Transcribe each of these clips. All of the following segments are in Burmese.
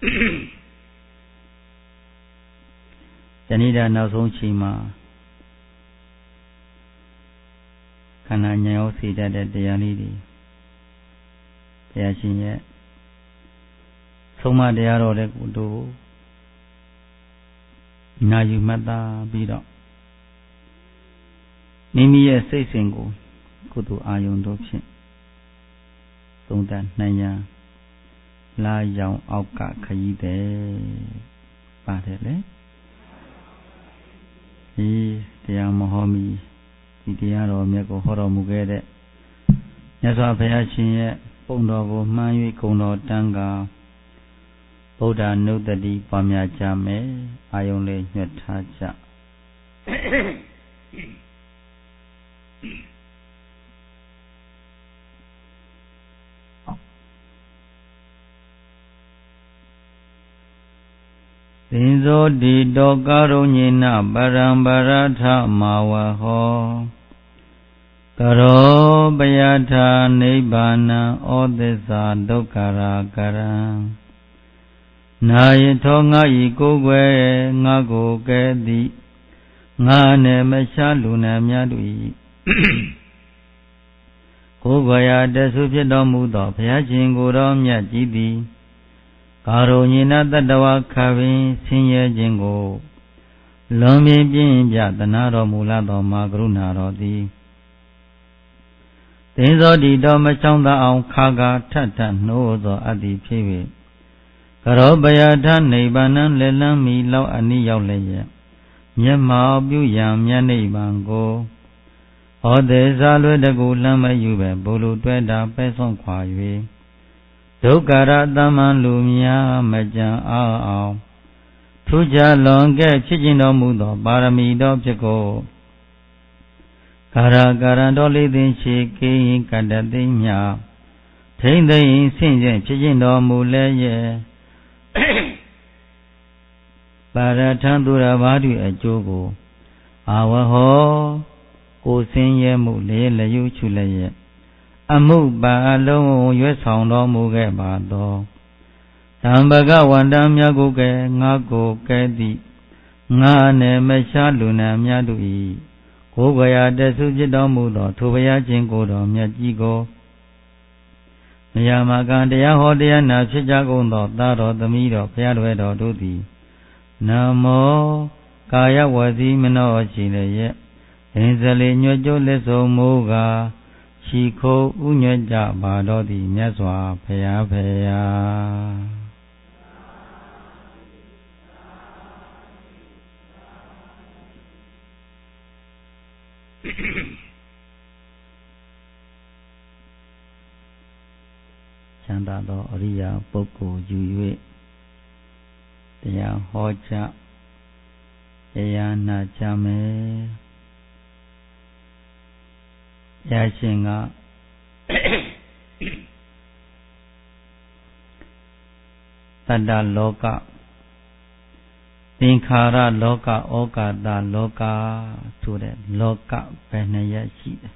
ယနေ့တည်းနောက်ဆုံးချိန်မှာခန္ဓာဉာဏ်ရောစေတတ်တဲ့တရားလေးတွေဘုရားရှင်ရဲ့ဆုံးမတရားတော်တဲ့ကိုတို့နာယူမှတ်သားပြီးတော့မိမိရဲ့စိတ်စဉ်ကိုကုသိုလ်အာယုန်တို့ဖြင့်သုံးသပ်နိုင်ရန်လာရောင်အောက်ကခရီးတယ်ပါတယ်လေဒီတရားမဟောမီဒီတရားတော်မြတ်ကိုဟောတော်မူခဲ့တဲ့မြတ်စွာဘုရားရှင်ရဲ့ပုံတော်ကိုမှန်း၍ဂုဏ်တော်တန်းကားဗုဒ္ဓနုတ္တိပွားများကြမယ်အာယုံလေးညွှတ်ထားကြသင်္ဇောတိတောကာရုညေနပရံပရထမာဝဟောကရောပယထာနိဗ္ဗာနံဩသစ္စာဒုက္ခရာကရံနာယထောငါဤကိုယ်ွယ်ငါကိုကဲ့သည်ငါနဲ့မရှားလူနာများတို့၏ကိုယ်ွယ်ရာတဆုဖြစ်တော်မူသောဘုရားရှင်ကိုယ်တော်မြတ်ကြီးသည်ကာရုညေနတတဝခပင်ဆင်းရဲခြင်းကိုလွန်မြင်ပြင်းပြသနာတော်မူလာသောမာကရုဏာတော်သည်သင်္ဇောတိတော်မချောင်းသာအောင်ခါကာထထနှိုးသောအတ္တိဖြစ်၍ကရောပယထနိဗ္ဗာန်လက်လန်းမီလောက်အနိရောက်လည်းရဲ့မျက်မှောက်ပြုရန်မြတ်နိဗ္ဗာန်ကိုဟောသေးစားလွဲတကူလမ်းမယူပဲဘုလိုတွဲတာပဲဆုံးခွာ၍ဒုက္ခရတမန်လူများမကြံအောင်ထူးခြားလွန်ကဲ့ဖြစ်ခြင်းတော်မူသောပါရမီတော်ဖြစ်ကိုကာရကာရံတော်လေးသိရှိကိကတ္တသိမြထိမ့်သိမ့်ဆင့်ခြင်းဖြစ်ခြင်းတော်မူလဲရဲ့ပါရထံသူရဘာတုအကျိုးကိုအာဝဟောကိုဆင်းရဲမှုလေးလျူချူလည်းရဲ့အမှုပါအလုံးရွတ်ဆောင်တော်မူခဲ့ပါသောသံဘဂဝန္တမြတ်ကိုကဲငါကိုကဲသည်ငါနဲ့မရှားလူနာများတို့၏ကိုယ်ဝရာတဆုဖြစ်တော်မူသောထိုဘုရားရှင်ကိုယ်တော်မြတ်ကြီးကိုမယာမကံတရားဟောတရားနာဖြစ်ကြကုန်သောသာတော်သမီးတော်ဘုရားတော်တို့သည်နမောကာယဝစီမနောရှိလည်းရဲ့အင်းစလေးညွတ်ကျိုးလက်ဆုံးမူကားရှိခိုးဥညွတ်ကြပါတော်သည်မြတ်စွာဘုရားဖေယာချမ်းသာသောအရိယာပုဂ္ဂိုလ်ယူ၍တရားဟောကြားတရားနာကြမယ်ဘုရားရှင်ကတတ္တလောကသင်္ခါရလောကဩကာသလောကဆိုတဲ့လောကဘယ်နှရက်ရှိတယ်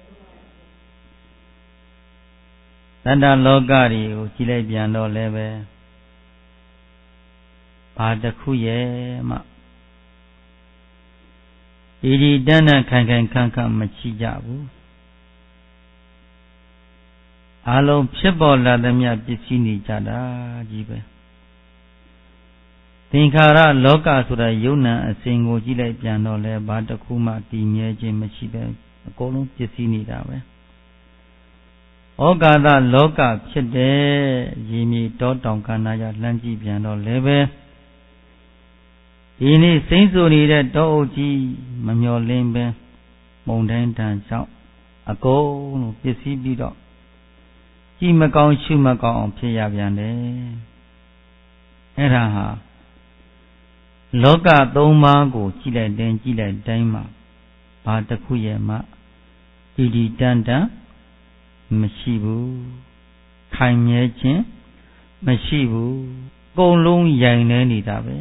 တတ္တလောကတွေကိုကြည့်လိုက်ပြန်တော့လည်းပဲဘာတစ်ခုရဲ့မှဒီတန်းတန်းခိုင်ခိုင်ခန့်ခန့်မရှိကြဘူးအလုံးဖြစ်ပေါ်လာသမျှပစ္စည်းနေကြတာကြီးပဲသင်္ခါရလောကဆိုတာယုံနာအစဉ်ကိုကြည့်လိုက်ပြန်တော့လဲဘာတစ်ခုမှတည်မြဲခြင်းမရှိပဲအကုန်လုံးပစ္စည်းနေတာပဲဩကာသလောကဖြစ်တဲ့ရေမြေတောတောင်ကန္နာရလှမ်းကြည့်ပြန်တော့လည်းပဲဒီနေ့စိမ့်ဆူနေတဲ့တောအုပ်ကြီးမမျောလင်းပဲမုန်တိုင်းတန်ကြောင့်အကုန်လုံးပစ္စည်းပြီးတော့ကြည့်မကောင်းရှုမကောင်းအောင်ဖြစ်ရပြန်တယ်အဲ့ဒါဟာလောကသုံးပါးကိုကြည့်လိုက်တိုင်းမှာဘာတစ်ခုရဲ့မှဒီတန်တန်မရှိဘူးခိုင်မြဲခြင်းမရှိဘူးအကုန်လုံးယိုင်နေနေတာပဲ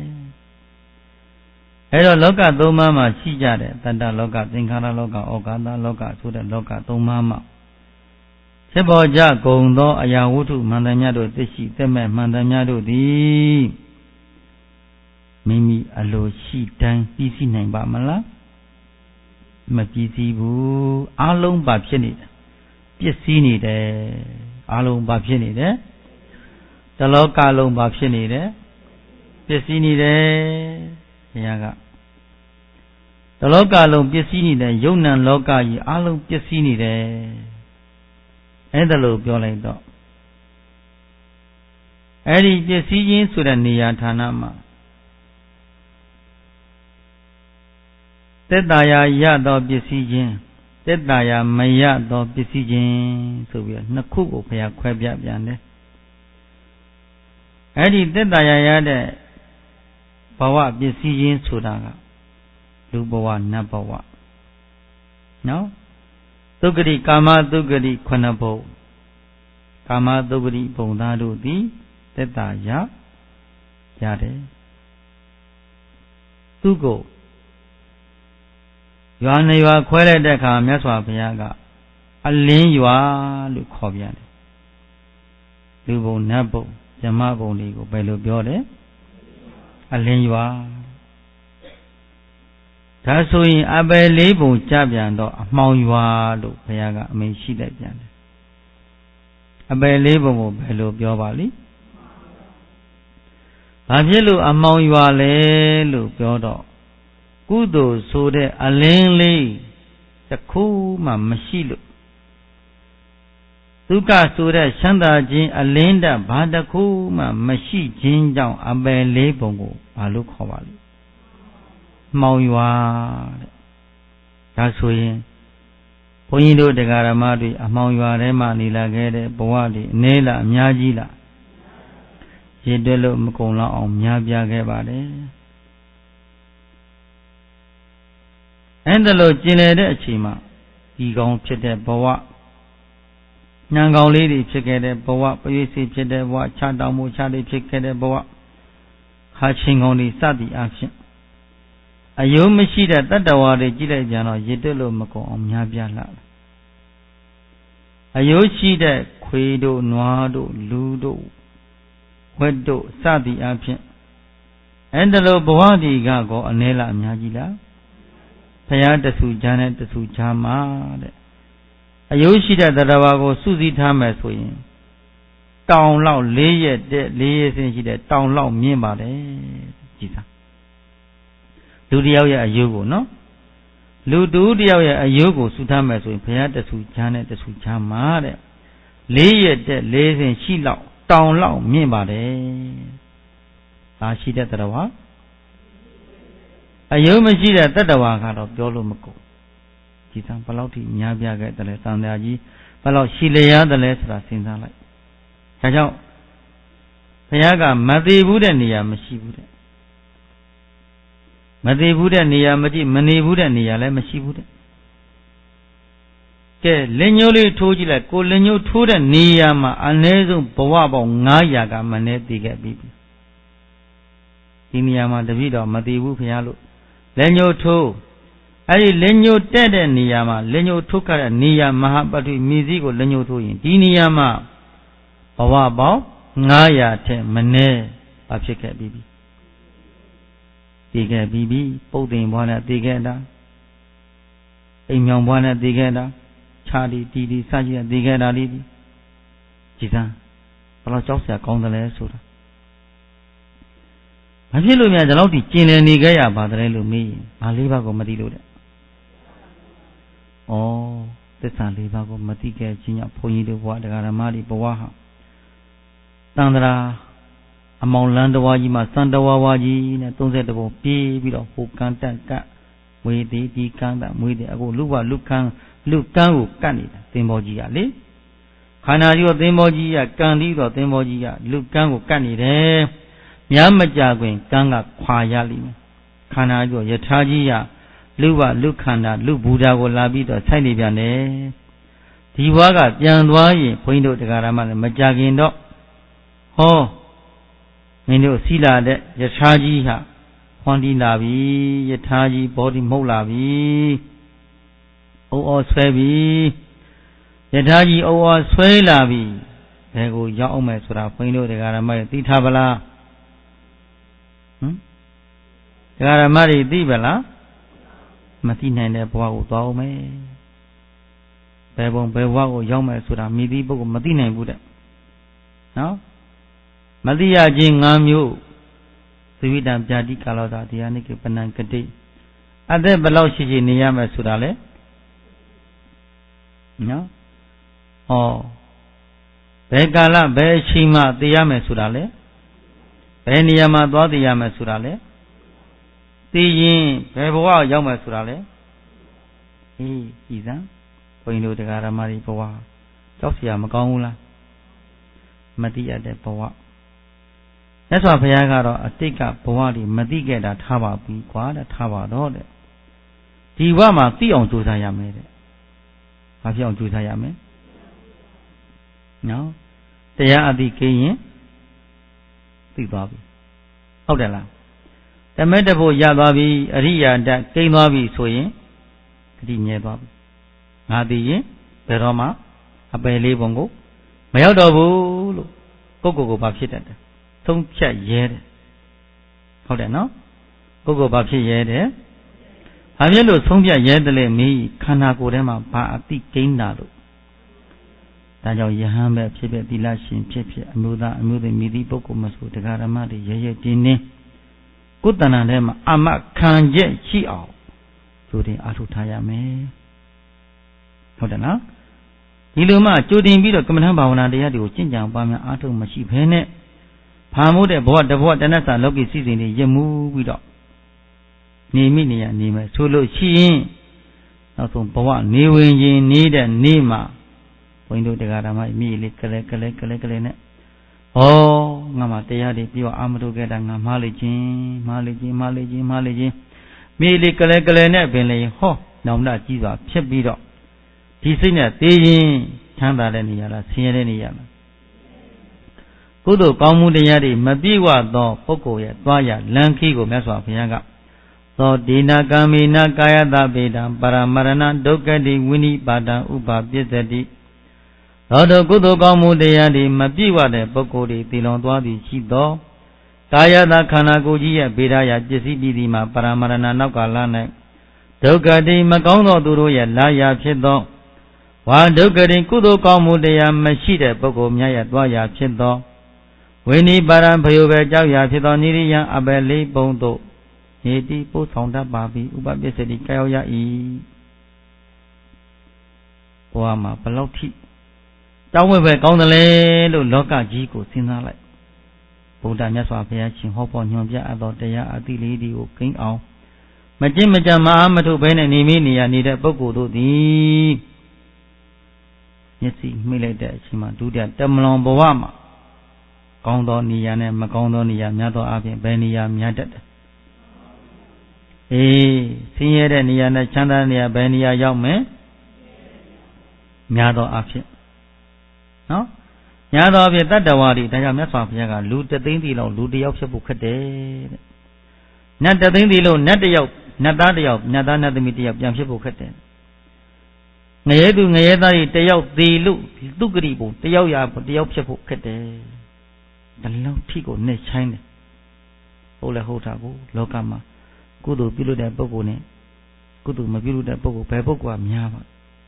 အဲ့တော့လောကသုံးပါးမှာရှိကြတယ်တတ္တလောကသင်္ခါရလောကဩကာသလောကဆိုတဲ့လောကသုံးပါးမှာဖြစ်ပေါ်ကြကုန်သောအရာဝတ္ထုမှန်သမျှတို့သိရှိသက်မဲ့မှန်သမျှတို့သည်မိမိအလိုရှိတိုင်းပြီးစီးနိုင်ပါမလားမပြီးစီးဘူးအလုံးပါဖြစ်နေတယ်ပစ္စည်းနေတယ်အလုံးပါဖြစ်နေတယ်တလောကလုံးပါဖြစ်နေတယ်ပစ္စည်းနေတယ်ဘုရားကတလောကလုံးပစ္စည်းနေတယ်ယုံ nant လောကကြီးအလုံးပစ္စည်းနေတယ်အဲ့ဒါလို့ပြောလိုက်တော့အဲ့ဒီပစ္စည်းချင်းဆိုတဲ့နေရာဌာနမှာသက်တာယာရသောပစ္စည်းချင်းသက်တာယာမရသောပစ္စည်းချင်းဆိုပြီးနှစ်ခုကိုဘုရားခွဲပြပြန်တယ်အဲ့ဒီသက်တာယာရတဲ့ဘဝပစ္စည်းချင်းဆိုတာကလူဘဝနတ်ဘဝနော်သုဂတိကာမသုဂတိခုနှစ်ဘုံကာမသုဂတိဘုံသားတို့သည်သက်တာယာရတယ်သူကိုရွာနေရွာခွဲလိုက်တဲ့အခါမြတ်စွာဘုရားကအလင်းရွာလို့ခေါ်ပြန်တယ်လူဘုံနတ်ဘုံဇမဘုံတွေကိုဘယ်လိုပြောတယ်အလင်းရွာဒါဆိုရင်အပယ်လေးဘုံကြပြန်တော့အမှောင်ရွာလို့ဘုရားကအမိန့်ရှိလိုက်ပြန်တယ်အပယ်လေးဘုံကိုဘယ်လိုပြောပါလိဘာဖြစ်လို့အမှောင်ရွာလဲလို့ပြောတော့ကုသိုလ်ဆိုတဲ့အလင်းလေးတစ်ခုမှမရှိလို့ဒုက္ခဆိုတဲ့ချမ်းသာခြင်းအလင်းတဘာတစ်ခုမှမရှိခြင်းကြောင့်အပယ်လေးဘုံကိုဘာလို့ခေါ်ပါလိမှောင်ရွာတဲ့ဒါဆိုရင်ဘုန်းကြီးတို့တရားဓမ္မတွေအမှောင်ရွာထဲမှာနေလာခဲ့တဲ့ဘဝတွေအနည်းလားအများကြီးလားရည်တွဲလို့မကုန်လောက်အောင်များပြားခဲ့ပါတယ်အဲ့ဒါလို့ကျင်လည်တဲ့အချိန်မှာဒီကောင်းဖြစ်တဲ့ဘဝနှံကောင်းလေးတွေဖြစ်ခဲ့တဲ့ဘဝပရိသေဖြစ်တဲ့ဘဝခြားတောင်မှုခြားလေးဖြစ်ခဲ့တဲ့ဘဝခါချင်းကောင်းတွေစသည်အဖြစ်အယုံမရှိတဲ့တတ္တဝါတွေကြည့်လိုက်ပြန်တော့ရည်တွက်လို့မကုန်အောင်များပြားလာတယ်အယုံရှိတဲ့ခွေတို့နွားတို့လူတို့ဝက်တို့စသည်အဖြစ်အဲ့ဒါလို့ဘဝဒီကကောအနည်းလားအများကြီးလားဘုရားတဆူချမ်းနဲ့တဆူချမ်းမှာတဲ့အယုရှိတဲ့တရားဘာကိုစုစည်းထားမယ်ဆိုရင်တောင်လောက်၄ရက်တဲ့၄ရက်ဆင်းရှိတဲ့တောင်လောက်မြင့်ပါတယ်ကြည်သာလူတယောက်ရဲ့အယုကိုနော်လူတူတယောက်ရဲ့အယုကိုစုထားမယ်ဆိုရင်ဘုရားတဆူချမ်းနဲ့တဆူချမ်းမှာတဲ့၄ရက်တဲ့၄ဆင်းရှိလောက်တောင်လောက်မြင့်ပါတယ်ဒါရှိတဲ့တရားဘာအယုံမရှိတဲ့တတ္တဝါကတော့ပြောလို့မကုန်ကြည်စံဘယ်လောက်ထိများပြားခဲ့တယ်လဲသံဃာကြီးဘယ်လောက်ရှိလျားတယ်လဲဆိုတာစဉ်းစားလိုက်ဒါကြောင့်ဘုရားကမသေးဘူးတဲ့နေရာမရှိဘူးတဲ့မသေးဘူးတဲ့နေရာမကြည့်မနေဘူးတဲ့နေရာလည်းမရှိဘူးတဲ့ကဲလက်ညှိုးလေးထိုးကြည့်လိုက်ကိုလက်ညှိုးထိုးတဲ့နေရာမှာအနည်းဆုံးဘဝပေါင်း900ကမနဲ့တည်ခဲ့ပြီးဒီနေရာမှာတပည့်တော်မသေးဘူးဘုရားလို့လက်ညှိုးထိုးအဲ့ဒီလက်ညှိုးတက်တဲ့နေရာမှာလက်ညှိုးထိုးခဲ့တဲ့နေရာမဟာပတိမြေစည်းကိုလက်ညှိုးထိုးရင်ဒီနေရာမှာဘဝပေါင်း900ထက်မနည်းဘာဖြစ်ခဲ့ပြီးပြီတည်ခဲ့ပြီးပြီပုတ်သိမ်ဘွားနဲ့တည်ခဲ့တာအိမ်မြောင်ဘွားနဲ့တည်ခဲ့တာခြားဒီတီဒီစရှိတဲ့တည်ခဲ့တာလေးဒီကြည်စမ်းဘယ်လောက်ကြောက်စရာကောင်းတယ်လဲဆိုတာမဖြစ်လို့များဒီလောက်ထိကျင်လည်နေခဲ့ရပါတယ်လို့မေးရင်ဘာ၄ပါးကိုမသိလို့တဲ့ဩသစ္စာ၄ပါးကိုမသိခဲ့ခြင်းကြောင့်ဘုန်းကြီးတို့ဘဝတရားဓမ္မတွေဘဝဟာတန်ត្រာအမောင်လန်းတဝါကြီးမှာစံတဝါဝါကြီးနဲ့30ဘုံပြေးပြီးတော့ဟိုကန်းတက်ကမွေသေးဒီကန်းတမွေသေးအခုလူကလူကန်းကိုကတ်နေတာသင်္ဘောကြီးကလေခန္ဓာကြီးရောသင်္ဘောကြီးကကန်ပြီးတော့သင်္ဘောကြီးကလူကန်းကိုကတ်နေတယ်များမကြခွင်ကန်းကခွာရလိမ့်မယ်ခန္ဓာကြီးယထာကြီးကလူခန္ဓာလူဘူဓာကိုလာပြီးတော့ဆိုင်နေပြန်တယ်ဒီဘွားကပြန်သွားရင်ဘုန်းကြီးတို့တရားဓမ္မလည်းမကြခင်တော့ဟောမင်းတို့စီလာတဲ့ယထာကြီးဟာဟွန်တီလာပြီယထာကြီးဘောဓိမဟုတ်လာပြီဩဆွဲပြီ Yataji over swelabi. They go young men to have window the Garamari Titabala. The Garamari Dibala Matina and the Boa Dome. Bebon Bewa young men to have midi book Matina and Buddha. Now Madia Jing Amu Sivida Jadi Kalada, the Aniki Panankati. Are there below Shiji Niyama Sudale? No? Oh. Begala Be Shima the Yame Sudale? Beniyama Dodi Yame Sudale? The Yin Beboa Yama Sudale? Iza? Poino de Garamari Boa. Josia Magangula Madia de Boa. That's why Payagaro a take up Boadi Madiga that Hava be quad at Hava Dode. Tiwama Tion Juzayame. Have you on Juzayame? No? They are the king. Tibabi. Odella. The Medabo Yababi, Ria, that Kamabi Soye, Dinya Babi. Adi, Peroma, Abele Bongo, Mayodobu, Coco Babshitan. Don't chat yet. Hold on, no? Coco Babshi yet. Have you looked Sombia Yedle me, Kanagorema, Pati Kainado? Tajo Yahame, Pipe, Dilashin, Pipe, Amuda, Amuda, Midi, Bokumasu, the Garamadi, Yaya Dine. Kutanadema, Ama Kanje, Chiao. Judy Atutaya me. Hold on, no? Iluma, Judy Bido, Kamanaba, the Yadu, Chinjang, Bama, Atu, Mashi, Pene. Pamude, bought the water, and that's a lucky season, Yamu, Widow. Niminia Nima Sulu Chi not on Poa Niwin need and Nima Window de Garama immediately collect. Oh Namatea de Pio Amado get and Maliji Merely collect Benley Ho now that Jesus Chebido Tisina Tejin Tamba Leniala Sierra Kudo Kamu de Yadi Mabiwa do Poco ya Toya Lanki go Meswa Piaga So Dina Kamina Kayata Beda Paramarana Dokadi Winnie Bada Uba Pizzadi Rodo Kudo Kamu de Yadi Mabiwa de Pocodi Tilon Twadi Chido Kayata Kanagoji Bedaya Jesibidima Paramarana Nakalane Dokadi Makono Duroya Laya Chido Wa Dokadi Kudo Kamu de Yamashide Poco Maya Twaya Chido Winnie Baran Payova Jaya Chido Niria Abeli Bondo Edi po sonda babi uba besedi kaya I Poama Paloti Tawe Kauna Le Loka Jiko Sinala Buddha Nyaswa Payachin Hopon Yombia Adotea Adili O King Ao Majimajama Amatu Ben and Iminia need a Boko do the Yesi Milade Chima do that Demlon Boama Kondo Niane Makondo Nia Miado Abi Benia Miadet Senior Niana Chanda Nia Benia young man Miado Afi. No? Yado of Yadawadi, Dayamasa Yaga, loot the Dindilo, Ludi of Bukade. Not the Dindilo, not the Yop, not that Yop, not another meeting of Yamshibukate. Nayedu Nayeda, the Yop, the Lugribu, the Yoya, the Yopshapukate. The low Tigo, ne China. Ola Hotago, Lokama. Kudu Pilu de Bogone, Kudu Mabilu de Bogo, Pebogua, Miava.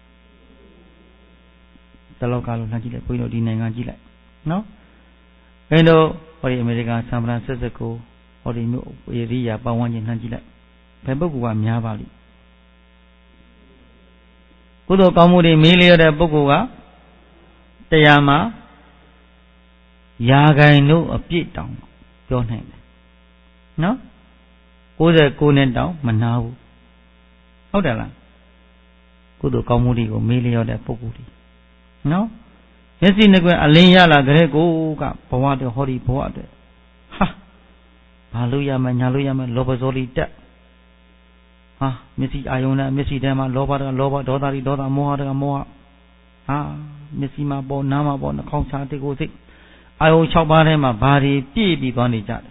The local Najila, Puino di Nangajila. No? Endo, or the American San Francisco, or the area Bawan in Najila. Pebogua, Miavali. Kudu Kamudi, Milia de Bogua, Tayama, Yaga, no, a pit down. Your name. No? Oza Kunen down, Manavu. How the land? Kudu Kamudi or Milia de Pogudi. No? Yes, in the Alenia la Grego, Powade, Hori Powade. Ha! Haluya, Manaluya, Lobazoli, ha! Missy Iona, Missy Dema, Loba, Dodari, Doda, Moa. Ah, Missy Mabo, Nama, Bon, the concert goes it. I owe Chabarema, Bari, Pibi, Bonnie Jad.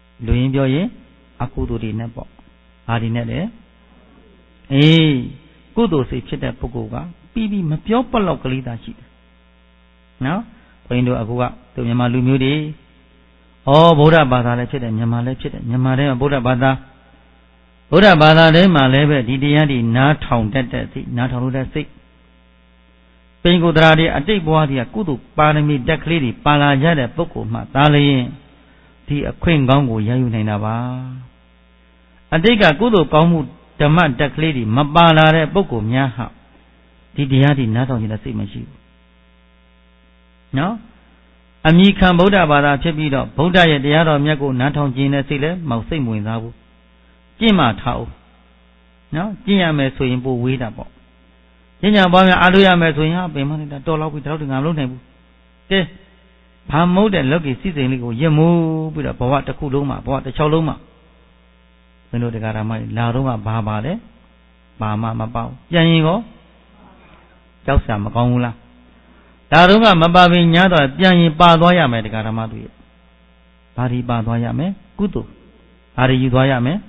Luimbio ye, Akuduri Nebo. Adinette, ကုသိုလ်စိတ်ဖြစ်တဲ့ပုဂ္ဂိုလ်ကပြီးပြီးမပြောပတ်လောက်ကလေးသာရှိတယ်နော်ဘုန်းကြီးတို့အခုကသူမြန်မာလူမျိုးတွေဗုဒ္ဓဘာသာလည်းဖြစ်တယ်မြန်မာလည်းဖြစ်တယ်မြန်မာထဲမှာဗုဒ္ဓဘာသာထဲမှာလည်းပဲဒီတရားတွေနားထောင်တတ်တဲ့စိတ်နားထောင်လို့တဲ့စိတ်ပိန်ကိုယ်တရားတွေအတိတ်ဘဝတွေကကုသိုလ်ပါရမီတက်ကလေးတွေပါလာကြတဲ့ပုဂ္ဂိုလ်မှသာလျှင်ဒီအခွင့်ကောင်းကိုရယူနိုင်တာပါအတိတ်ကကုသိုလ်ကောင်းမှုဓမ္မတက်ကလေးတွေမပါလာတဲ့ပုဂ္ဂိုလ်များဟာဒီတရားတွေနားထောင်ခြင်းနဲ့စိတ်မရှိဘူးနော်အမိခံဗုဒ္ဓဘာသာဖြစ်ပြီးတော့ဗုဒ္ဓရဲ့တရားတော်မြတ်ကိုနားထောင်ခြင်းနဲ့စိတ်လည်းမောက်စိတ်မဝင်စားဘူးကျင့်မှထားအောင်နော်ကျင့်ရမယ်ဆိုရင်ပိုဝေးတာပေါ့ကျင့်ကြံပွားများအားထုတ်ရမယ်ဆိုရင်ပင်မနေတာတော်လောက်ပြီတောက်တငါမလုပ်နိုင်ဘူးကဲဘာမဟုတ်တဲ့လောကီစိစိမ်လေးကိုရမိုးပြီးတော့ဘဝတစ်ခုလုံးမှာဘဝတစ်ချောင်းလုံးမှာဘယ်လိုတရားဓမ္မလာတော့ကဘာပါလဲဘာမှမပေါ့ပြန်ရင်ရောကြောက်စရာမကောင်းဘူးလားဒါတော့ကမပါဘဲညားတော့ပြန်ရင်ပါသွားရမယ်တရားဓမ္မတွေဘာဒီပါသွားရမယ်ကုသိုလ်ဘာဒီယူသွားရမယ်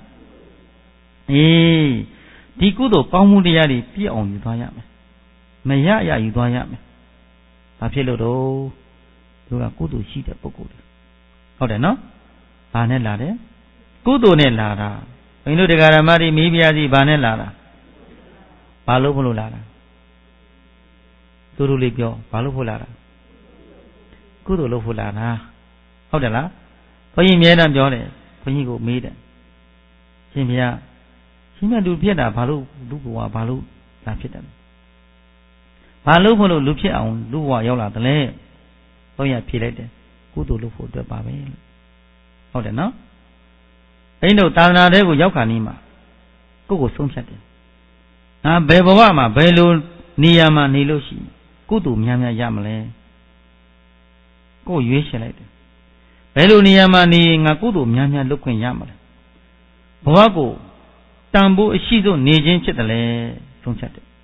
ဒီကုသိုလ်ကောင်းမှုတရားတွေပြည့်အောင်ယူသွားရမယ်မရရယူသွားရမယ်ဘာဖြစ်လို့တော့သူကကုသိုလ်ရှိတဲ့ပုဂ္ဂိုလ်တွေဟုတ်တယ်နော်ဘာနဲ့လာတယ်ကုသိုလ်နဲ့လာတာဘုန်းကြီးတို့တရားဓမ္မတွေမိဖုရားကြီးဘာနဲ့လာတာဘာလို့မလို့လာတာသူတို့လေးပြောဘာလို့ဖို့လာတာကုသိုလ်လို့ဖို့လာတာဟုတ်တယ်လားဘုန်းကြီးအမြဲတမ်းပြောတယ်ဘုန်းကြီးကိုမေးတယ်ရှင်ဘုရားရှင်မြတ်လူဖြစ်တာဘာလို့လူဘဝဘာလို့လာဖြစ်တယ်ဘာလို့ဖို့လို့လူဖြစ်အောင်လူဘဝရောက်လာတယ်လဲဘုန်းကြီးဖြေလိုက်တယ်ကုသိုလ်လို့ဖို့အတွက်ပါပဲလို့ဟုတ်တယ်နော်အဲ့တို့သာသနာတွေကိုရောက်ခါနီးမှာကိုယ့်ကိုဆုံးဖြတ်တယ်ငါဘယ်ဘဝမှာဘယ်လိုနေရာမှာနေလို့ရှိကုသိုလ်များများရမလဲကိုယ်ရွေးချယ်လိုက်တယ်ဘယ်လိုနေရာမှာနေငါကုသိုလ်များများလုပ်ခွင့်ရမလဲဘဝကိုတန်ဖိုးအရှိဆုံးနေခြင်းဖြစ်တယ်လေဆုံးဖြတ်တယ်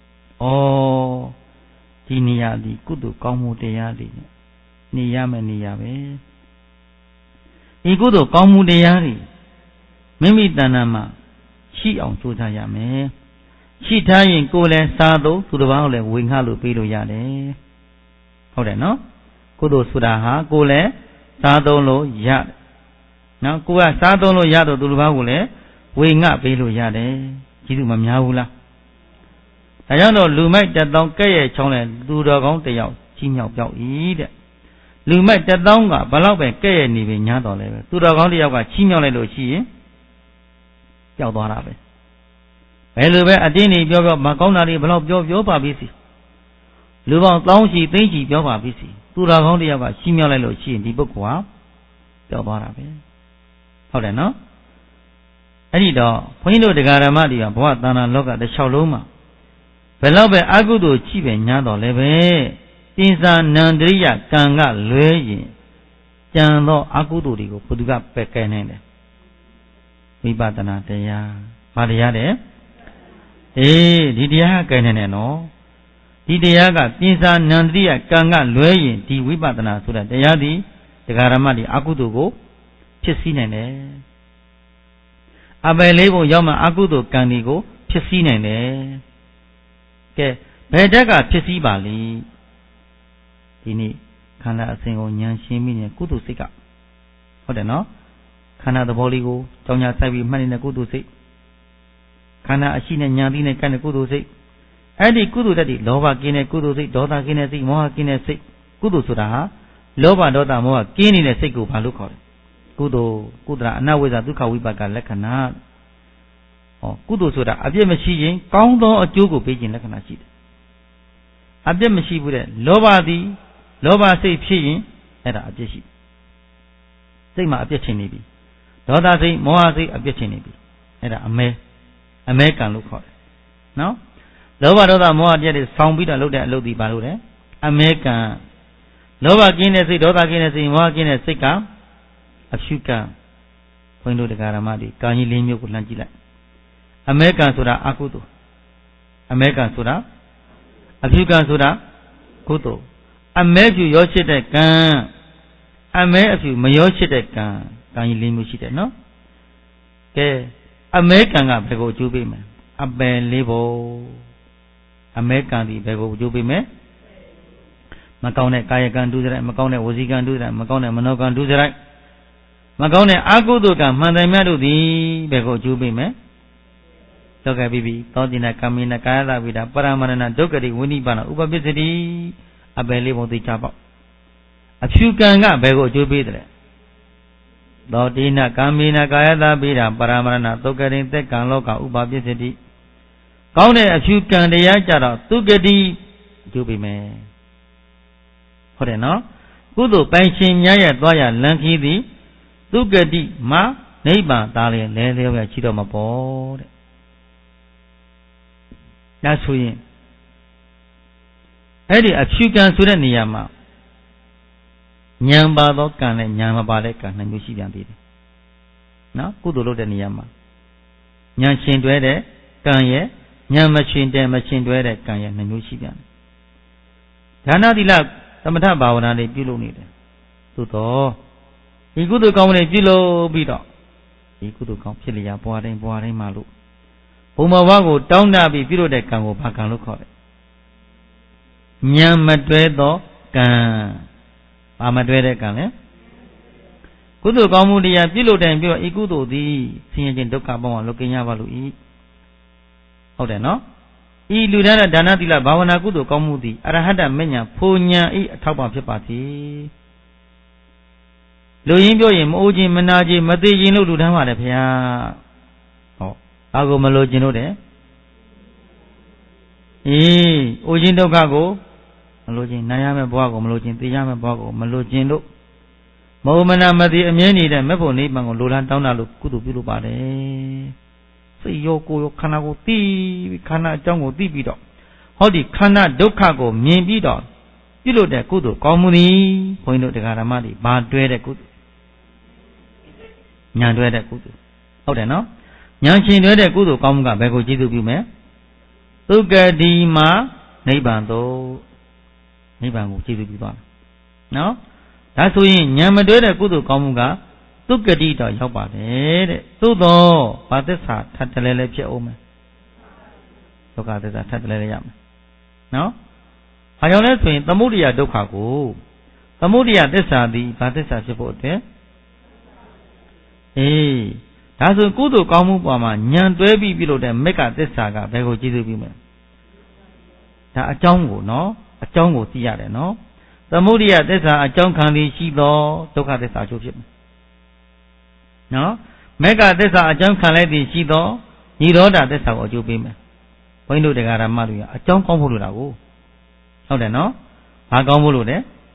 ဒီနေရာဒီကုသိုလ်ကောင်းမှုတရားတွေနဲ့နေရမယ်နေရာပဲဒီကုသိုလ်ကောင်းမှုတရားတွေမိမိတဏ္ဍာမှာရှိအောင်ကြိုးစားရမယ်ရှိထားရင်ကိုယ်လည်းစားသုံးသူတစ်ပါးကိုလည်းဝေငှလို့ပေးလို့ရတယ်ဟုတ်တယ်နော်ကုသိုလ်ဆိုတာဟာကိုယ်လည်းစားသုံးလို့ရတယ်နော်ကိုယ်ကစားသုံးလို့ရတော့သူတစ်ပါးကိုလည်းဝေငှပေးလို့ရတယ်ကျေးဇူးမများဘူးလားဒါကြောင့်တော့လူမိုက်တက်တောင်းကဲ့ရဲ့ချောင်းလဲသူတော်ကောင်းတယောက်ကြီးမြောက်ပြောက်ဤတဲ့လူမိုက်တက်တောင်းကဘလောက်ပဲကဲ့ရဲ့နေပြီညားတော်လဲပဲသူတော်ကောင်းတယောက်ကချီးမြှောက်လိုက်လို့ရှိရင်ပျောက်သွားတာပဲဘယ်လိုပဲအတင်းနေပြောမကောင်းတာတွေဘလောက်ပြောပါပြီစီလူပေါင်းတောင်းချီသိန်းချီပြောပါပြီစီသူတော်ကောင်းတယောက်ကချီးမြှောက်လိုက်လို့ရှိရင်ဒီပုဂ္ဂိုလ်ဟာပျောက်သွားတာပဲဟုတ်တယ်နော်အဲ့ဒီတော့ဘုန်းကြီးတို့တရားဓမ္မတွေကဘဝတဏ္ဍာလောကတစ်လျှောက်လုံးမှာဘယ်တော့ပဲအကုသိုလ်ချိပဲညားတော်လည်းပဲတင်စာနန္ဒရိယကံကလွဲရင်ကြံသောအကုသိုလ်တွေကိုဘုသူကပယ်ကဲနိုင်တယ်ဝိပဿနာတရားဘာတရားလဲဒီတရားကဲနေတယ်နော်ဒီတရားကတင်စာနန္ဒရိယကံကလွဲရင်ဒီဝိပဿနာဆိုတဲ့တရားဒီတရားဓမ္မတွေအကုသိုလ်ကိုဖြစ်စည်းနိုင်တယ်အပယ်လေးပုံရောက်မှအကုသိုလ်ကံတွေကိုဖြစ်စည်းနိုင်တယ်ကဲဘယ်တက်ကဖြစ်စည်းပါလိဒီနေ့ခန္ဓာအစဉ်ကိုဉာဏ်ရှင်းပြီးနေကုသိုလ်စိတ်ကဟုတ်တယ်နော်ခန္ဓာသဘောလေးကိုကြောင်းညာဆိုင်ပြီးမှတ်နေတဲ့ကုသိုလ်စိတ်ခန္ဓာအရှိနဲ့ဉာဏ်ပြီးနဲ့ကန့်တဲ့ကုသိုလ်စိတ်အဲ့ဒီကုသိုလ်တက်ဒီလောဘကင်းတဲ့ကုသိုလ်စိတ်ဒေါသကင်းတဲ့စိတ်မောဟကင်းတဲ့စိတ်ကုသိုလ်ဆိုတာဟာလောဘဒေါသမောဟကင်းနေတဲ့စိတ်ကိုဘာလို့ခေါ်လဲကုသိုလ်ကုသရာအနဝိဇ္ဇဒုက္ခဝိပါကလက္ခဏာကုသိုလ်ဆိုတာအပြစ်မရှိရင်ကောင်းသောအကျိုးကိုပေးခြင်းလက္ခဏာရှိတယ်အပြစ်မရှိဘူးတဲ့လောဘသည်လောဘစိတ်ဖြစ်ရင်အဲ့ဒါအပြစ်ရှိစိတ်မှာအပြစ်ထင်နေပြီဒေါသစိတ်မောဟစိတ်အပြစ်ထင်နေပြီအဲ့ဒါအမဲကံလို့ခေါ်တယ်နော်လောဘဒေါသမောဟတရားတွေဆောင်းပြီးတော့လုပ်တဲ့အလုပ်ဒီပါလို့တယ်အမဲကံလောဘကင်းတဲ့စိတ်ဒေါသကင်းတဲ့စိတ်မောဟကင်းတဲ့စိတ်ကအဖြူကံဘုန်းကြီးတို့တရားဓမ္မတွေကံကြီး၄မျိုးကိုလှမ်းကြည့်လိုက်အမဲကံဆိုတာအကုသိုလ်အမဲကံဆိုတာအဖြူကံဆိုတာကုသိုလ်အမဲဖြူရောချစ်တဲ့ကံအမဲအဖြူမရောချစ်တဲ့ကံကြီး၄မျိုးရှိတယ်နော်ကဲအမဲကံကဘယ်ကိုအကျိုးပေးမလဲအပယ်၄ဘုံအမဲကံဒီဘယ်ကိုအကျိုးပေးမယ်မကောင်းတဲ့ကာယကံဒုစရိုက်မကောင်းတဲ့ဝစီကံဒုစရိုက်မကောင်းတဲ့မနောကံဒုစရိုက်မကောင်းတဲ့အကုသိုလ်ကမှန်တယ်များတို့သည်ဘယ်ကိုအကျိုးပေးမယ်တော့ကပြီးပြီသောတိနာကာမိနာကာယတာဝိတာပရမရဏဒုက္ခတိဝိနိဗ္ဗာန်ဥပပစ္စတိအပယ်လေးပုံသိချပေါ့အဖြူကံကဘယ်ကိုအကျိုးပေးတယ်သောတိနာကာမိနာကာယတာဝိတာပရမရဏဒုက္ခတိသက်ကံလောကဥပပစ္စတိကောင်းတဲ့အဖြူကံတရားကြတော့သူကတိအကျိုးပေးမယ်ဟုတ်တယ်နော်ကုသိုလ်ပိုင်ရှင်များရဲ့သွားရလမ်းခီးသည်သူကတိမှာနိဗ္ဗာန်သားလည်းလဲလဲပဲရှိတော့မှာပေါ့တဲ့ဒါဆိုရင်အဲ့ဒီအဖြူကံဆိုတဲ့နေရာမှာဉာဏ်ပါသောကံနဲ့ဉာဏ်မပါတဲ့ကံနှစ်မျိုးရှိပြန်သေးတယ်နော်ကုသိုလ်လုပ်တဲ့နေရာမှာဉာဏ်ရှင်တွဲတဲ့ကံရဲ့ဉာဏ်မရှင်တွဲတဲ့ကံရဲ့နှစ်မျိုးရှိပြန်တယ်ဒါနသီလသမထဘာဝနာတွေပြုလုပ်နေတယ်သို့တော့ဒီကုသိုလ်ကောင်းမှုတွေပြုလုပ်ပြီးတော့ဒီကုသိုလ်ကောင်းဖြစ်လျာဘွားတိုင်းမှာလို့ဘုံဘဝကိုတောင်းတပြီးပြုလုပ်တဲ့ကံကိုဘာကံလို့ခေါ်လဲဉာဏ်မတွဲသောကံဘာမတွဲတဲ့ကံလဲကုသိုလ်ကောင်းမှုတရားပြုလုပ်တဲ့ပြီးတော့ဤကုသိုလ်သည်ဆင်းရဲခြင်းဒုက္ခပေါင်းအောင်လုပ်ကြရပါလို့ဤဟုတ်တယ်နော်ဤလူတန်းတဲ့ဒါနသီလဘာဝနာကုသိုလ်ကောင်းမှုသည်အရဟတမေညာဖိုလ်ညာဤအထောက်ပံ့ဖြစ်ပါသည်လူရင်းပြောရင်မအိုးခြင်းမနာခြင်းမသေးခြင်းလို့လူတန်းပါတယ်ဗျာဟောဘာကိုမလို့ခြင်းလို့တဲ့အိုးခြင်းဒုက္ခကိုမလို့ခြင်းနာရမယ့်ဘဝကိုမလို့ခြင်းသိရမယ့်ဘဝကိုမလို့ခြင်းလို့မဟုတ်မနာမသေးအမြဲနေတဲ့မဲ့ဖို့နိဗ္ဗာန်ကိုလိုလားတောင်းတလို့ကုသိုလ်ပြုလုပ်ပါတယ်စိတ်ရောကိုယ်ရောခန္ဓာကိုသိခန္ဓာအကြောင်းကိုသိပြီးတော့ဟောဒီခန္ဓာဒုက္ခကိုမြင်ပြီးတော့ပြုလုပ်တဲ့ကုသိုလ်ကောင်းမှုသည်ဘုန်းကြီးတို့တရားဓမ္မတွေဘာတွဲတဲ့ကုသိုလ်ဉာဏ်တွဲတဲ့ကုသိုလ်ဟုတ်တယ်နော်ဉာဏ်ရှင်တွဲတဲ့ကုသိုလ်ကောင်းမှုကဘယ်ကိုကျေးဇူးပြုမယ်သုကတိမှာနိဗ္ဗာန်သို့နိဗ္ဗာန်ကိုကျေးဇူးပြုသွားနော်ဒါဆိုရင်ဉာဏ်မတွဲတဲ့ကုသိုလ်ကောင်းမှုကသုကတိတော့ရောက်ပါတယ်တဲ့သို့တော့ဘာသစ္စာထပ်တလဲလဲဖြစ်အောင်မယ်ဒုက္ခသစ္စာထပ်တလဲလဲရမယ်နော်ဘာကြောင့်လဲဆိုရင်သမုဒိယဒုက္ခကိုသမုဒိယသစ္စာသည်ဘာသစ္စာဖြစ်ဖို့အတွက်ဒါဆိုကုသိုလ်ကောင်းမှုပေါ်မှာဉာဏ်တွဲပြီးပြုလုပ်တဲ့မေကသစ္စာကဘယ်ကိုကျေးဇူးပြုမလဲဒါအကြောင်းကိုနော်အကြောင်းကိုသိရတယ်နော်သမုဒိယသစ္စာအကြောင်းခံသည်ရှိသောဒုက္ခသစ္စာအကျိုးဖြစ်မယ်နော်မေကသစ္စာအကြောင်းခံလိုက်သည်ရှိသောនិရောဓသစ္စာကိုအကျိုးပေးမယ်ဘုန်းကြီးတို့တရားဓမ္မတွေကအကြောင်းကောင်းဖို့လို့တာကိုဟုတ်တယ်နော်ဘာကောင်းဖို့လို့လဲ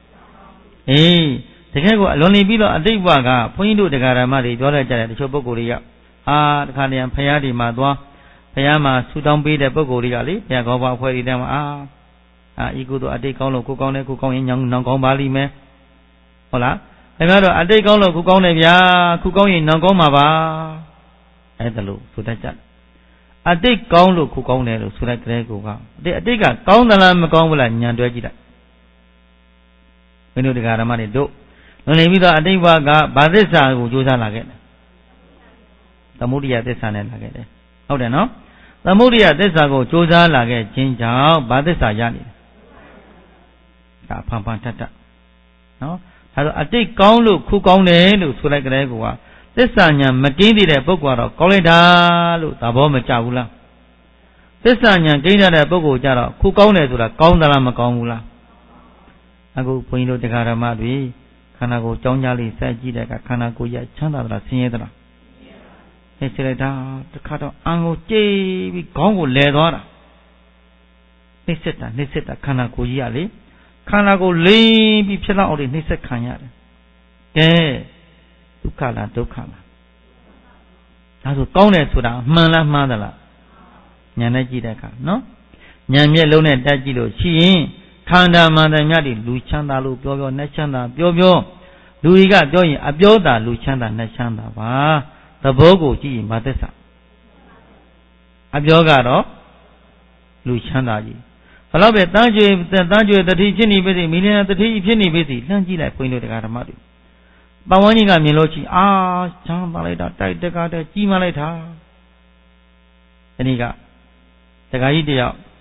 တကယ်ကိုအလွန်နေပြီးတော့အတိတ်ဘဝကဘုန်းကြီးတို့တရားဓမ္မတွေပြောလိုက်ကြတဲ့တချို့ပုဂ္ဂိုလ်တွေကတခါတည်းဖရာဒီမှာသွားဖရာမှာဆူတောင်းပေးတဲ့ပုဂ္ဂိုလ်တွေကလေဘုရားကောင်းပါအဖွဲ့တွေတည်းမှာဤကုသိုလ်အတိတ်ကောင်းလို့ကိုကောင်းတယ်ကိုကောင်းရင်ညောင်းကောင်းပါလိမ့်မယ်ဟုတ်လားခင်ဗျားတို့အတိတ်ကောင်းလို့ကိုကောင်းတယ်ဗျာခုကောင်းရင်နောင်ကောင်းမှာပါအဲ့ဒါလို့ဆိုတတ်ကြအတိတ်ကောင်းလို့ခုကောင်းတယ်လို့ဆိုတဲ့ကလေးကအတိတ်ကကောင်းသလားမကောင်းဘူးလားညံတွဲကြည့်လိုက်မင်းတို့တရားဓမ္မတွေတို့လွန်နေပြီးတော့အတိတ်ဘကဘာသစ္စာကိုကြိုးစားလာခဲ့တယ်သမုဒိယသစ္စာနဲ့လာခဲ့တယ်ဟုတ်တယ်နော်သမုဒိယသစ္စာကိုကြိုးစားလာခဲ့ခြင်းကြောင့်ဘာသစ္စာရနေလဲဒါဖန်ဖန်ထထနော်ဒါဆိုအတိတ်ကောင်းလို့ခုကောင်းတယ်လို့ဆိုလိုက်ကလေးကသစ္စာညာမကင်းသေးတဲ့ပုဂ္ဂိုလ်ကတော့ကောင်းလိုက်တာလို့သဘောမကျဘူးလားသစ္စာညာကင်းတဲ့ပုဂ္ဂိုလ်ကြတော့ခုကောင်းတယ်ဆိုတာကောင်းသလားမကောင်းဘူးလားအခုဘုန်းကြီးတို့တရားဓမ္မတွေခန္ဓာကိုယ်ကြောင်းကြလေးစိုက်ကြည့်တဲ့အခါခန္ဓာကိုယ်ရချမ်းသာသလားဆင်းရဲသလားနေစလိုက်တာတခါတော့အံကိုကြိတ်ပြီးခေါင်းကိုလဲသွားတာနှိမ့်ဆက်တာခန္ဓာကိုယ်ကြီးရလေခန္ဓာကိုယ်လိမ့်ပြီးဖြစ်လောက်အောင်နှိမ့်ဆက်ခံရတယ်ကဲဒုက္ခလားဒုက္ခလားဒါဆိုကောင်းတယ်ဆိုတာမှန်လားမှားသလားဉာဏ်နဲ့ကြည့်တဲ့အခါနော်ဉာဏ်မျက်လုံးနဲ့တက်ကြည့်လို့ရှိရင်ခန္ဓာမှန်တယ်မြတ်ဒီလူချမ်းသာလို့ပြောနှက်ချမ်းသာပြောလူကြီးကပြောရင်အပြောတာလူချမ်းသာနှက်ချမ်းသာပါသဘောကိုကြည့်ရင်ဘာသစ္စာအပြောကတော့လူချမ်းသာကြီးဘယ်တော့ပဲတန်းကျွေတတိဖြစ်နေပြီစီမီလီယံတတိဖြစ်နေပြီစီလှမ်းကြည့်လိုက်ဘုန်းကြီးတို့တရားဓမ္မတွေပဝန်းကြီးကမြင်လို့ရှိချမ်းသာလိုက်တာတိုက်တကားတဲ့ကြီးမှလိုက်တာဒီနေ့ကတကားကြီးတယောက်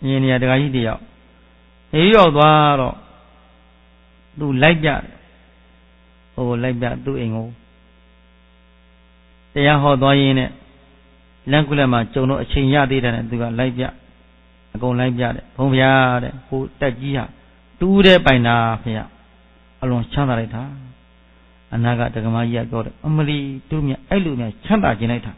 ရင်နေရာတခါကြီးတယောက်အေးရောက်သွားတော့သူလိုက်ပြတယ်ဟိုလိုက်ပြသူ့အိမ်ကိုတရားဟောသွားရင်းနဲ့လမ်းကူလက်မှာကျုံတော့အချိန်ရသေးတယ်နဲ့သူကလိုက်ပြအကုန်လိုက်ပြတယ်ဘုံဗျာတဲ့ဟိုတက်ကြီးဟာတူးတဲ့ပိုင်တာဖေအလွန်ချမ်းသာလိုက်တာအနာကတက္ကမကြီးကပြောတယ်အမလီသူမြအဲ့လိုများချမ်းသာခြင်းလိုက်တာ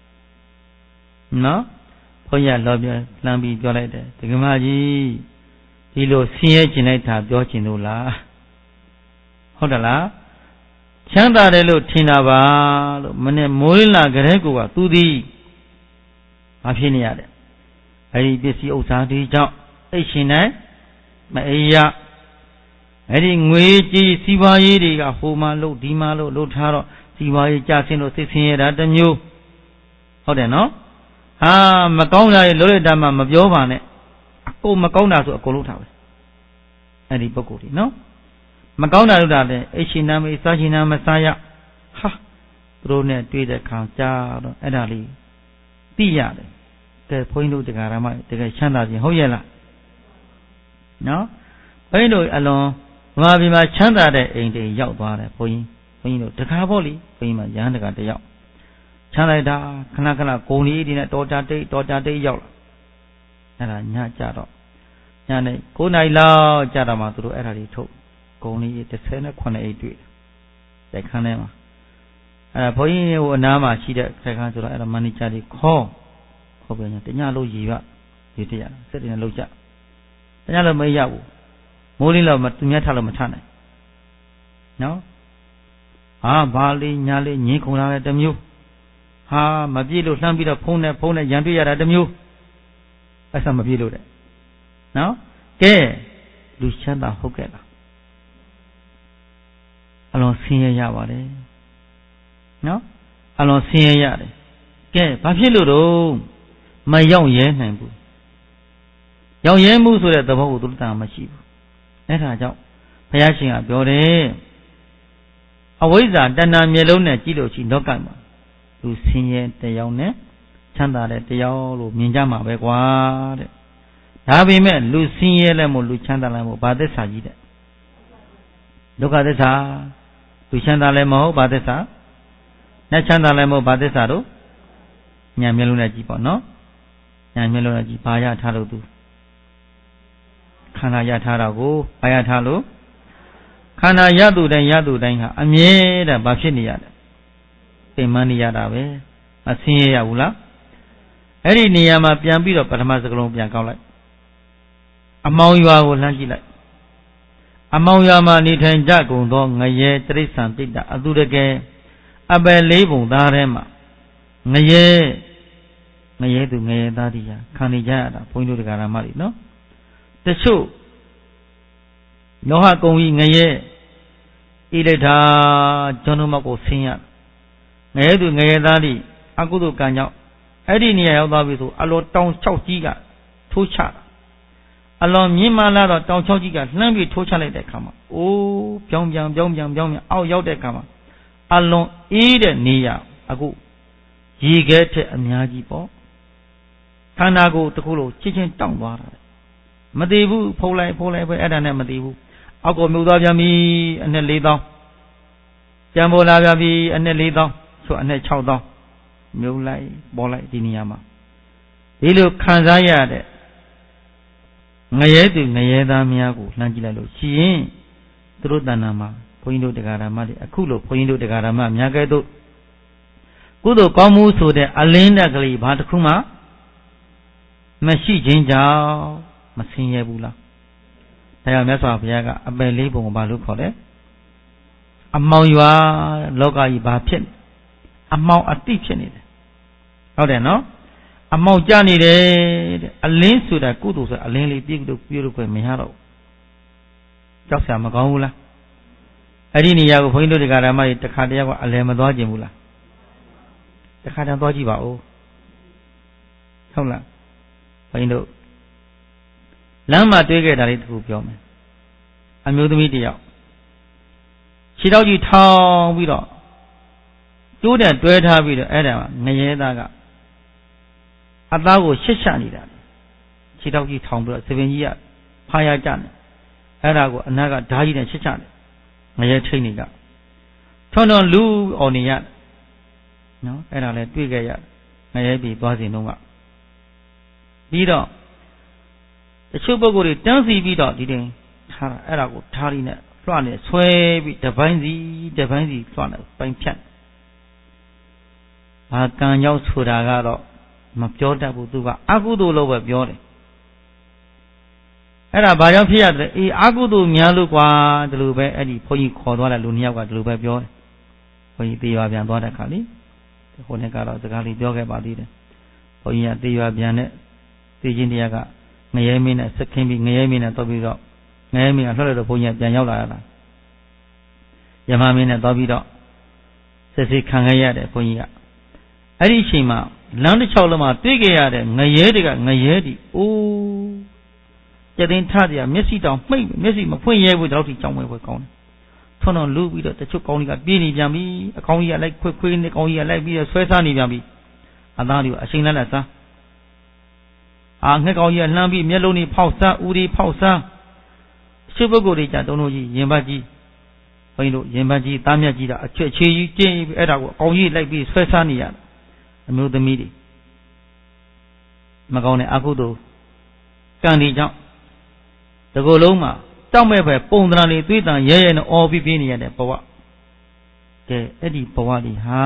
နော်ဘုန်းကြီးလောပြလှမ်းပြီးပြောလိုက်တယ်တက္ကမကြီးဒီလိုဆင်းရဲခြင်းလိုက်တာပြောခြင်းလို့လားဟုတ်တယ်လားချမ်းသာတယ်လို့ထင်တာပါလို့မနဲ့မိုးလာကြတဲ့ကူကသူသည်မဖြစ်နေရတယ်အဲဒီပစ္စည်းဥစ္စာတွေကြောင့်အိတ်ရှင်နိုင်မအေးရအဲ့ဒီငွေကြီးစီးပွားရေးတွေကဟိုမှလို့ဒီမှလို့လှုပ်ထားတော့စီးပွားရေးကျဆင်းလို့စိတ်ဆင်းရဲတာတစ်မျိုးဟုတ်တယ်နော်ဟာမကောင်းတာရေလို့ရတာမှမပြောပါနဲ့အကုန်မကောင်းတာဆိုအကုန်လုပ်ထားပဲအဲ့ဒီပုဂ္ဂိုလ်တွေနော်မကောင်းတာလို့တာလေအိတ်ရှင်နာမေးစားရှင်နာမစားရဟာသူတို့နဲ့တွေ့တဲ့ခါကြာတော့အဲ့ဒါလေးသိရတယ်ကဲဘုန်းကြီးတို့တရားဓမ္မတကယ်ချမ်းသာခြင်းဟုတ်ရဲ့လားနော်ဘုန်းကြီးတို့အလွန်ဗမာပြည်မှာချမ်းသာတဲ့အိမ်တွေရောက်သွားတယ်ဘုန်းကြီးတို့တခါပေါ့လေဘုန်းကြီးမှာရဟန်းတကာတယောက်ချမ်းလိုက်တာခဏခဏဂုံလေးတွေနဲ့တော်တာတိတ်ရောက်လာအဲ့ဒါညကြတော့ညနေ9 နာရီလောက်ကြတော့မှသူတို့အဲ့ဒါတွေထုတ်ဂုံလေး38အိတ်တွေ့တယ်ခန်းထဲမှာအဲ့ဒါဘုန်းကြီးဟိုအနားမှာရှိတဲ့ခက်ခန်းဆိုတော့အဲ့ဒါမန်နေဂျာတွေခေါ်ပြန်တညလုံးရေရတရစက်တွေနဲ့လှုပ်ကြတညလုံးမရဘူးမိုးလေးတော့သူများထားလို့မထနိုင်နော်ဟာဘာလေးညာလေးငင်းခုန်လာတဲ့တမျိုးဟာမပြည့်လို့လှမ်းပြီးတော့ဖုံးနဲ့ရန်တွေ့ရတာတမျိုးအဲ့ဒါမပြည့်လို့တဲ့နော်ကဲလူချမ်းသာဟုတ်ကဲ့လားအလွန်ဆင်းရဲရပါတယ်နော်အလွန်ဆင်းရဲရတယ်ကဲဘာဖြစ်လို့တော့မရောက်ရဲနိုင်ဘူးရောက်ရဲမှုဆိုတဲ့သဘောကိုသူတို့မရှိဘူးအဲ့ဒါကြောင့်ဘုရားရှင်ကပြောတယ်အဝိဇ္ဇာတဏှာမျက်လုံးနဲ့ကြည့်လို့ရှိလောကမှာလူဆင်းရဲတရားနဲ့ချမ်းသာတဲ့တရားလို့မြင်ကြမှာပဲကွာတဲ့ဒါပေမဲ့လူဆင်းရဲလည်းမို့လူချမ်းသာလည်းမို့ဘာသစ္စာကြီးတဲ့ဒုက္ခသစ္စာလူချမ်းသာလည်းမဟုတ်ဘာသစ္စာနဲ့ချမ်းသာလည်းမဟုတ်ဘာသစ္စာတို့ညာမျက်လုံးနဲ့ကြည့်ပေါ့နော်ညာမျက်လုံးနဲ့ကြည့်ဘာရထားလို့သူခန္ဓာရထားတာကိုဘာရထားလို့ခန္ဓာရသူတိုင်းဟာအမြဲတမ်းဘာဖြစ်နေရလဲသိမှန်းနေရတာပဲမဆင်းရဲရဘူးလားအဲ့ဒီနေရာမှာပြန်ပြီးတော့ပထမစကလုံးပြန်ကောက်လိုက်အမောင်ရွာကိုလှမ်းကြည့်လိုက်အမောင်ရွာမှာနေထိုင်ကြကုန်သောငရဲတိရစ္ဆာန်ပိတ္တအသူတကယ်အပယ်လေးပုံသားထဲမှာငရဲသူငရဲသားတိရခံနေကြရတာဘုန်းကြီးတို့တရားဓမ္မတွေနော်တချို့လောဟကုံကြီးငရဲဣလိထာကျွန်တော်မကိုဆင်းရငရဲသူငရဲသားတိအကုသိုလ်ကံကြောင့်အဲ့ဒီနေရာရောက်သွားပြီဆိုအလောတောင်6ကြီးကထိုးချတာအလွန်မြင့်မားလာတော့တောင်6ကြီးကလှမ်းပြီးထိုးချလိုက်တဲ့အခါမှာအိုးပြောင်းအောက်ရောက်တဲ့အခါမှာအလွန်အေးတဲ့နေရာအခုရေခဲထက်အများကြီးပေါ့ခန္ဓာကိုယ်တစ်ခုလုံးချင်းတောင့်သွားတာမသေးဘူးဖုံးလိုက်ပဲအဲ့ဒါနဲ့မသေးဘူးအောက်ကိုမြုပ်သွားပြန်ပြီအနှစ်4000ကြံပေါ်လာပြန်ပြီအနှစ်4000ဆိုအနှစ်6000မြုပ်လိုက်ပေါ်လိုက်ဒီနေရာမှာဒီလိုခံစားရတဲ့ငရဲသူငရဲသားများကိုလှမ်းကြည့်လိုက်လို့ရှိရင်သူတို့တဏ္ဍာမှာဘုန်းကြီးတို့တရားဓမ္မတွေအခုလိုဘုန်းကြီးတို့တရားဓမ္မများကဲ့သို့ကုသိုလ်ကောင်းမှုဆိုတဲ့အလင်းတက်ကလေးဘာတစ်ခုမှမရှိခြင်းကြောင့်မဆင်းရဲဘူးလားဒါကြောင့်မြတ်စွာဘုရားကအပယ်လေးပုံကိုဘာလို့ခေါ်လဲအမောင်ရွာလောကကြီးဘာဖြစ်အမောင်အတိဖြစ်နေတယ်ဟုတ်တယ်နော်အမောင်ကြနေတယ်တဲ့အလင်းဆိုတာကုသိုလ်ဆိုအလင်းလေးပြုတ်ခွင့်မရတော့ကြောက်စရာမကောင်းဘူးလားအဲ့ဒီနေရာကိုဘုန်းကြီးတို့တရားဓမ္မတွေတစ်ခါတည်းကအလယ်မသွားခြင်းဘူးလားတစ်ခါတည်းသွားကြည့်ပါဦးဟုတ်လားဘုန်းကြီးတို့လမ်းမှာတွေ့ခဲ့တာလေးတစ်ခုပြောမယ်အမျိုးသမီးတစ်ယောက်ခြေထောက်ကြီးထောင်ပြီးတော့တိုးတဲ့တွဲထားပြီးတော့အဲ့ဒါငရဲသားကအသားကိုရှစ်ချနေတာခြေထောက်ကြီးထောင်ပြီးတော့သပင်ကြီးကဖားရကြတယ်အဲ့ဒါကိုအနာကဓာကြီးနဲ့ချစ်ချတယ်ငရဲထိန်နေကထွန်းထွန်းလူအော်နေရနော်အဲ့ဒါလည်းတွေ့ခဲ့ရငရဲပြီသွားစဉ်တုန်းကပြီးတော့တချို့ပုဂ္ဂိုလ်တွေတန်းစီပြီးတော့ဒီတင်ထားတာအဲ့ဒါကိုထားရင်းနဲ့လွှတ်နေဆွဲပြီးတပိုင်းစီလွှတ်နေပိုင်းဖြတ်ဘာကံရောက်ဆိုတာကတော့မပြောတတ်ဘူးသူကအကုသိုလ်လို့ပဲပြောတယ်အဲ့ဒါဘာကြောင့်ဖြစ်ရတယ်အေးအကုသိုလ်များလို့ကွာဒီလိုပဲအဲ့ဒီဘုန်းကြီးခေါ်သွားတဲ့လူနှစ်ယောက်ကဒီလိုပဲပြောတယ်ဘုန်းကြီးတေရွာပြန်သွားတဲ့ခါလေဟိုနေ့ကတော့စကားလေးပြောခဲ့ပါသေးတယ်ဘုန်းကြီးကတေရွာပြန်တဲ့တေချင်းတရားကငရဲမင်းနဲ့စက်ခင်းပြီးငရဲမင်းနဲ့တော့ပြီးတော့ငရဲမင်းကလှည့်လို့ဘုန်းကြီးကပြန်ရောက်လာရတာယမမင်းနဲ့တော့ပြီးတော့စစ်စစ်ခံခဲ့ရတယ်ဘုန်းကြီးကအဲ့ဒီအချိန်မှာလမ်းတစ်လျှောက်လုံးမှာတွေ့ကြရတဲ့ငရဲတွေကငရဲတီအိုးကျတဲ့ထကြမျက်စိတောင်မှိတ်မျက်စိမဖွင့်ရဲဘူးတော့ဒီကြောင်ဝဲဝဲကောင်းတယ်ထွန်းတော်လူပြီးတော့တချို့ကောင်းကြီးကပြေးနေပြန်ပြီအကောင်းကြီးကလိုက်ခွေးနေကောင်းကြီးကလိုက်ပြီးတော့ဆွဲစားနေပြန်ပြီအသားတွေအချိန်လက်လက်စားငှက်ကောင်းကြီးကလှမ်းပြီးမျက်လုံးတွေဖောက်စားဦးတွေဖောက်စားရှုပ်ပုဂ္ဂိုလ်တွေကြတုံးလို့ကြီးရင်ပတ်ကြီးဘုန်းကြီးတို့ရင်ပတ်ကြီးသားမြတ်ကြီးတာအချွတ်ချေကြီးကျင်းပြီးအဲ့ဒါကိုအကောင်းကြီးလိုက်ပြီးဆွဲစားနေရအမျိုးသမီးတွေမကောင်းတဲ့အကုသိုလ်ကံဒီကြောင့်တကူလုံးမှာတောက်မဲ့ပဲပုံသဏ္ဍာန်တွေသွေးတန်ရဲရဲနဲ့အော်ပြီးပြင်းနေရတဲ့ဘဝကဲအဲ့ဒီဘဝတွေဟာ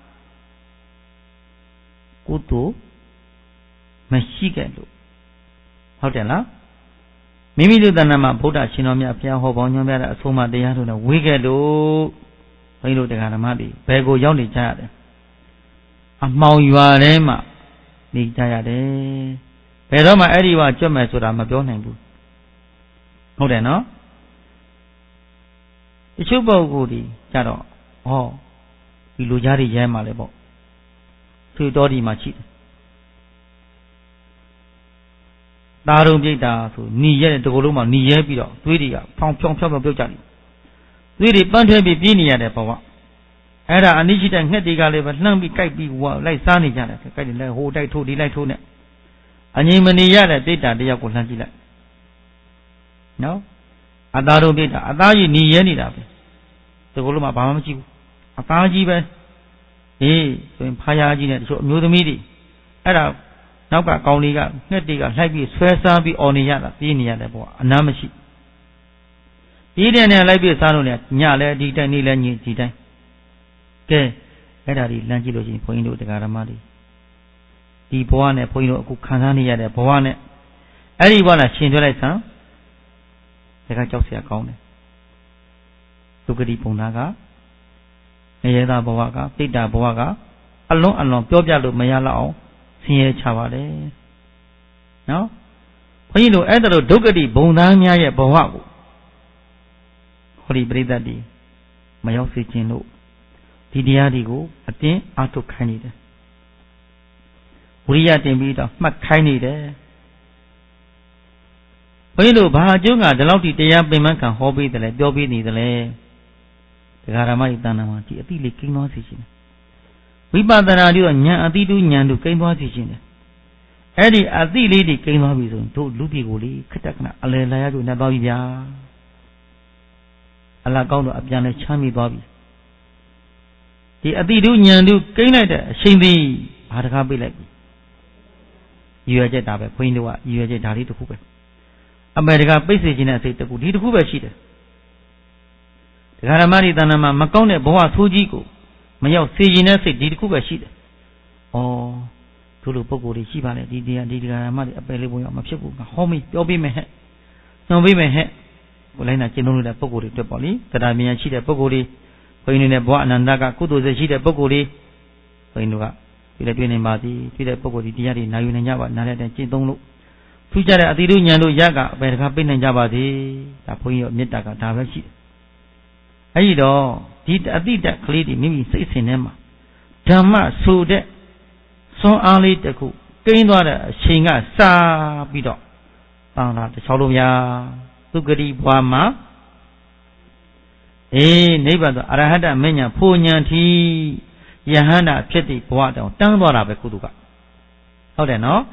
ကုသိုလ်မရှိခဲ့လို့ဟုတ်တယ်လားမိမိတို့တဏ္ဍာမှာဗုဒ္ဓရှင်တော်မြတ်ဘုရားဟောပေါ်ညွှန်ပြတဲ့အဆုံးအမတရားတို့နဲ့ဝေးခဲ့လို့ဘုန်းကြီးတို့တရားဓမ္မတွေဘယ်ကိုရောက်နေကြရလဲအမှောင်ရွာထဲမှာနေကြရတယ်ဘယ်တော့မှအဲ့ဒီဝကြွတ်မယ်ဆိုတာမပြောနိုင်ဘူးဟုတ်တယ်နော်တချို့ပုဂ္ဂိုလ်တွေကြတော့ဒီလူကြားတွေရဲမှာလေပေါ့သူတော်ဒီမှာရှိတယ်ตาရုံပြိတ္တာဆိုหนีရဲတဲ့တကူလုံးမှာหนีရဲပြီးတော့သွေးတွေကဖောင်ဖြောင်ဖြောင်ပြုတ်ကြတယ်သွေးတွေပန်းထွဲပြီးပြေးနေရတဲ့ဘဝအဲ့ဒါအနိရှိတဲ့ငှက်တွေကလည်းပဲလှမ်းပြီးကြိုက်ပြီးလိုက်စားနေကြတယ်ကြိုက်တယ်လဲဟိုတိုက်ထိုးဒီလိုက်ထိုးနဲ့အငြိမ်မနေရတဲ့တိတ္တာတယောက်ကိုလှမ်းကြည့်လိုက်နော်အသားတို့ပြိတ္တာအသားကြီးหนีရဲနေတာပဲတကူလုံးမှာဘာမှမရှိဘူးအသားကြီးပဲဆိုရင်ဖားရားကြီးနဲ့တချို့အမျိုးသမီးတွေအဲ့ဒါနောက်ကကောင်းလေးကငှက်တွေကလှိုက်ပြီးဆွဲစားပြီးအော်နေရတာပြေးနေရတယ်ပေါ့အနားမရှိပြေးတဲ့နဲ့လိုက်ပြီးစားလို့လည်းညလည်းဒီတိုင်းနေ့လည်းညဒီတိုင်းကဲအဲ့ဒါဒီလမ်းကြည့်လို့ရှိရင်ဘုန်းကြီးတို့တရားဓမ္မတွေဒီဘဝနဲ့ဘုန်းကြီးတို့အခုခံစားနေရတဲ့ဘဝနဲ့အဲ့ဒီဘဝနဲ့ရှင်တွဲလိုက်စမ်းဒါကကြောက်စရာကောင်းတယ်ဒုက္ခတိပုံနာကငရဲသားဘဝကပိဋ္ဌာဘဝကအလွန်ပြောပြလို့မရတော့အောင်ဆင်းရဲချပါတယ်နော်ဘုန်းကြီးတို့အဲ့ဒါလိုဒုက္ခတိဘုံသားများရဲ့ဘဝကိုဟောဒီပရိသတ်တွေမရောက်စေခြင်းလို့ဒီတရားတွေကိုအတင်းအားထုတ်ခိုင်းနေတယ်ဝိရိယတင်ပြီးတော့မှတ်ခိုင်းနေတယ်ဘုန်းကြီးတို့ဘာအကျိုးကဒီလောက်ထိတရားပင်မခံဟောပေးတယ်လဲပြောပေးနေတယ်လဲတရားဓမ္မဤတဏ္ဍာမှာဒီအတိလေးကိန်းသွားစေခြင်းဝိပဿနာတို့ဉာဏ်အတိတုဉာဏ်တို့ကိန်းသွားစေခြင်းတယ်အဲ့ဒီအတိလေးတွေကိန်းသွားပြီဆိုရင်တို့လူပြည်ကိုလေခက်တခဏအလယ်လာရကြနေသွားပြီဗျာအလားကောင်းတော့အပြန်လဲချမ်းမြေသွားပြီဒီအတိတုဉာဏ်တို့ကိန်းလိုက်တဲ့အချိန်သည်ဘာတကားပြေးလိုက်ပြီရွယ်ချက်တာပဲဘုန်းကြီးတို့ကရွယ်ချက်ဒါလေးတစ်ခုပဲအမေတကားပိတ်စေခြင်းတဲ့အစိတ်တစ်ခုဒီတစ်ခုပဲရှိတယ်တရားဓမ္မဒီတဏ္ဍာမှာမကောင်းတဲ့ဘဝဆိုးကြီးကိုမရောက်စေခြင်းတဲ့စိတ်ဒီတစ်ခုပဲရှိတယ်တို့လိုပုံကိုယ်တွေရှိပါလေဒီတရားဓမ္မတွေအပယ်လေးပုံရောက်မဖြစ်ဘူးငါဟောမေးပြောပေးမယ်ဟဲ့နှောပေးမယ်ဟဲ့ကိုလိုက်နာကျင့်သုံးလို့တဲ့ပုံကိုယ်တွေတွေ့ပေါ့လေတရားမြင်ရှိတဲ့ပုံကိုယ်တွေဘုန်းကြီးတွေနဲ့ဘဝအနန္တကကုသိုလ်စိတ်ရှိတဲ့ပုံကိုယ်တွေဘုန်းကြီးတို့ကဒီလည်းတွေ့နေပါသည်တွေ့တဲ့ပုံကိုယ်တွေတရားတွေနာယူနိုင်ကြပါနားလည်းတဲ့ကျင့်သုံးလို့ထူးခြားတဲ့အတိတို့ဉာဏ်တို့ရကအပယ်တကားပြနိုင်ကြပါသည်ဒါဘုန်းကြီးတို့မေတ္တာကဒါပဲရှိတယ်အဲ့ဒီတော့ဒီအတိတကလေးတွေမိမိစိတ်အစဉ်ထဲမှာဓမ္မဆိုတဲ့စွမ်းအားလေးတစ်ခုကိန်းသွားတဲ့အချိန်ကစပြီးတော့တန်လာတစ်ချောင်းလုံးများသုဂတိဘွားမှာနိဗ္ဗာန်ဆိုအရဟတမဉ္ဇဉ်ဖို့ဉဏ်ထီယဟန္တာဖြစ်တဲ့ဘဝတောင်တန်းသွားတာပဲကုသကဟုတ်တယ်နော်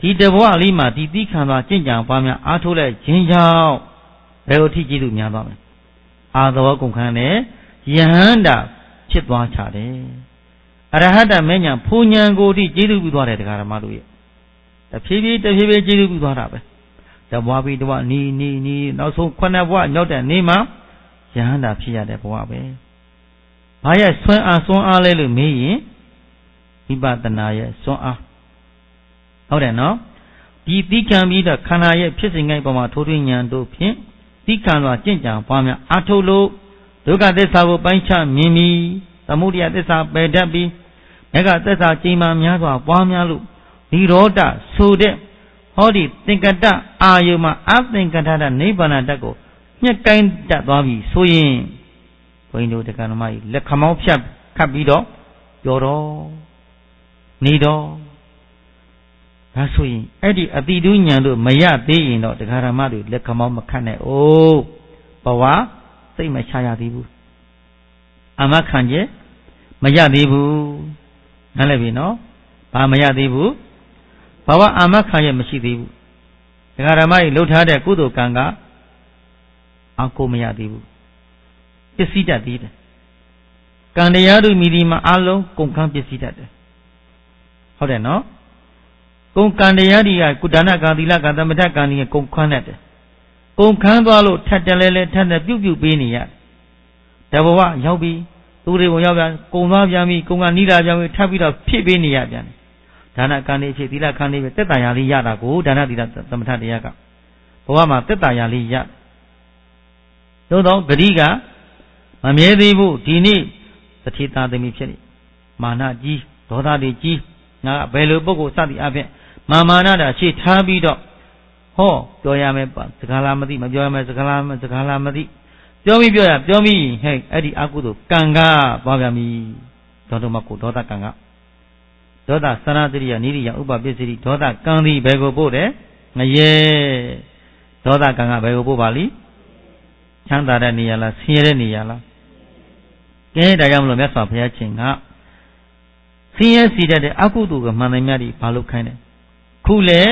ဒီတဘဝလေးမှာဒီတိခံသွားကြင်ကြံပွားများအားထုတ်လိုက်ခြင်းကြောင့်ဘယ်လိုထိကျေးဇူးများသွားမလဲအာသဝကုန်ခန်းနဲ့ယဟန္တာဖြစ်သွားချတယ်အရဟတမဉ္ဇဉ်ဖူဉဏ်ကိုထိကျေးဇူးပြုသွားတယ်တရားဓမ္မတို့ရဲ့တဖြည်းဖြည်းကျေးဇူးပြုသွားတာပဲတဘဝပြီးတဘဝနီနောက်ဆုံးခုနှစ်ဘဝရောက်တဲ့နေ့မှာယဟန္တာဖြစ်ရတဲ့ဘဝပဲဘာရဲ့စွမ်းအားလဲလို့မေးရင်ဝိပဿနာရဲ့စွမ်းအားဟုတ်တယ်နော်ဒီသီးခံပြီးတော့ခန္ဓာရဲ့ဖြစ်စဉ်တိုင်းပေါ်မှာထိုးထွင်းဉာဏ်တို့ဖြင့်သီးခံစွာကြင်ကြံပွားများအားထုတ်လို့ဒုက္ခသစ္စာကိုပိုင်းခြားမြင်ပြီးသမုဒယသစ္စာပယ်တတ်ပြီးမေဃသစ္စာချိန်မှများစွာပွားများလို့និရောဓဆိုတဲ့ဟောဒီသင်္ကတအာယုမှာအသင်္ကတတနိဗ္ဗာန်တတ်ကိုညှက်ကိုင်းတတ်သွားပြီဆိုရင်ဘုန်းကြီးတို့တရားဓမ္မကြီးလက်ခမောင်းဖြတ်ခတ်ပြီးတော့ပြောတော့နေတော့ဒါဆိုရင်အဲ့ဒီအတိတုဉာဏ်တို့မရသေးရင်တော့တရားဓမ္မတွေလက်ခမောင်းမခတ်နဲ့အိုးဘဝစိတ်မချရသေးဘူးအမခံကျမရသေးဘူးနားလည်ပြီနော်ဘာမရသေးဘူးဘဝအာမခံရမရှိသေးဘူးတရားဓမ္မကြီးလှုပ်ထားတဲ့ကုသိုလ်ကံကအကိုမရသေးဘူးပစ္စည်းတတ်သေးတယ်ကံတရားတို့မိဒီမှာအလုံးကုန်ခန်းပစ္စည်းတတ်တယ်ဟုတ်တယ်နော်ကုန်ကံတရားတွေကကုဒါနကံသီလကံသမထကံတွေကကုန်ခန်းတတ်တယ်ကုန်ခန်းသွားလို့ထက်တလဲထက်နဲ့ပြုတ်ပေးနေရတဘဝရောက်ပြီသူတွေဝင်ရောက်ပြန်ကုန်သွားပြန်ပြီကုန်ကနီးလာပြန်ပြီထပ်ပြီးတော့ဖြစ်ပေးနေရပြန်တယ်ဒါနကံလေးဖြစ်သီလကံလေးပဲတက်တာရာလေးရတာကိုဒါနသီလသမထတရားကဘဝမှာတက်တာရာလေးရသို့တော့ဂတိကမမြဲသေးဘူးဒီနေ့သတိသားသမီးဖြစ်နေမာနကြီးဒေါသတွေကြီးငါဘယ်လိုပုဂ္ဂိုလ်စသည်အဖြစ်မာနတာရှေ့ထားပြီးတော့ဟောပြောရမယ်စကားလားမသိမပြောရမယ်စကားလားမသိပြောပြီးဟဲ့အဲ့ဒီအကုသိုလ်ကံကသွားပြန်ပြီဒေါသမကိုဒေါသကံကဒေါသသနာတရိယနိရိယဥပပစ္စရိဒေါသကံသည်ဘယ်ကိုပို့တယ်ငရဲဒေါသကံကဘယ်ကိုပို့ပါလိချမ်းသာတဲ့နေရာလားဆင်းရဲတဲ့နေရာလားကဲဒါကြောင့်မလို့မြတ်စွာဘုရားရှင်ကဆင်းရဲစီတတ်တဲ့အကုသိုလ်ကမှန်တယ်များဒီဘာလို့ခိုင်းတယ်ခုလေ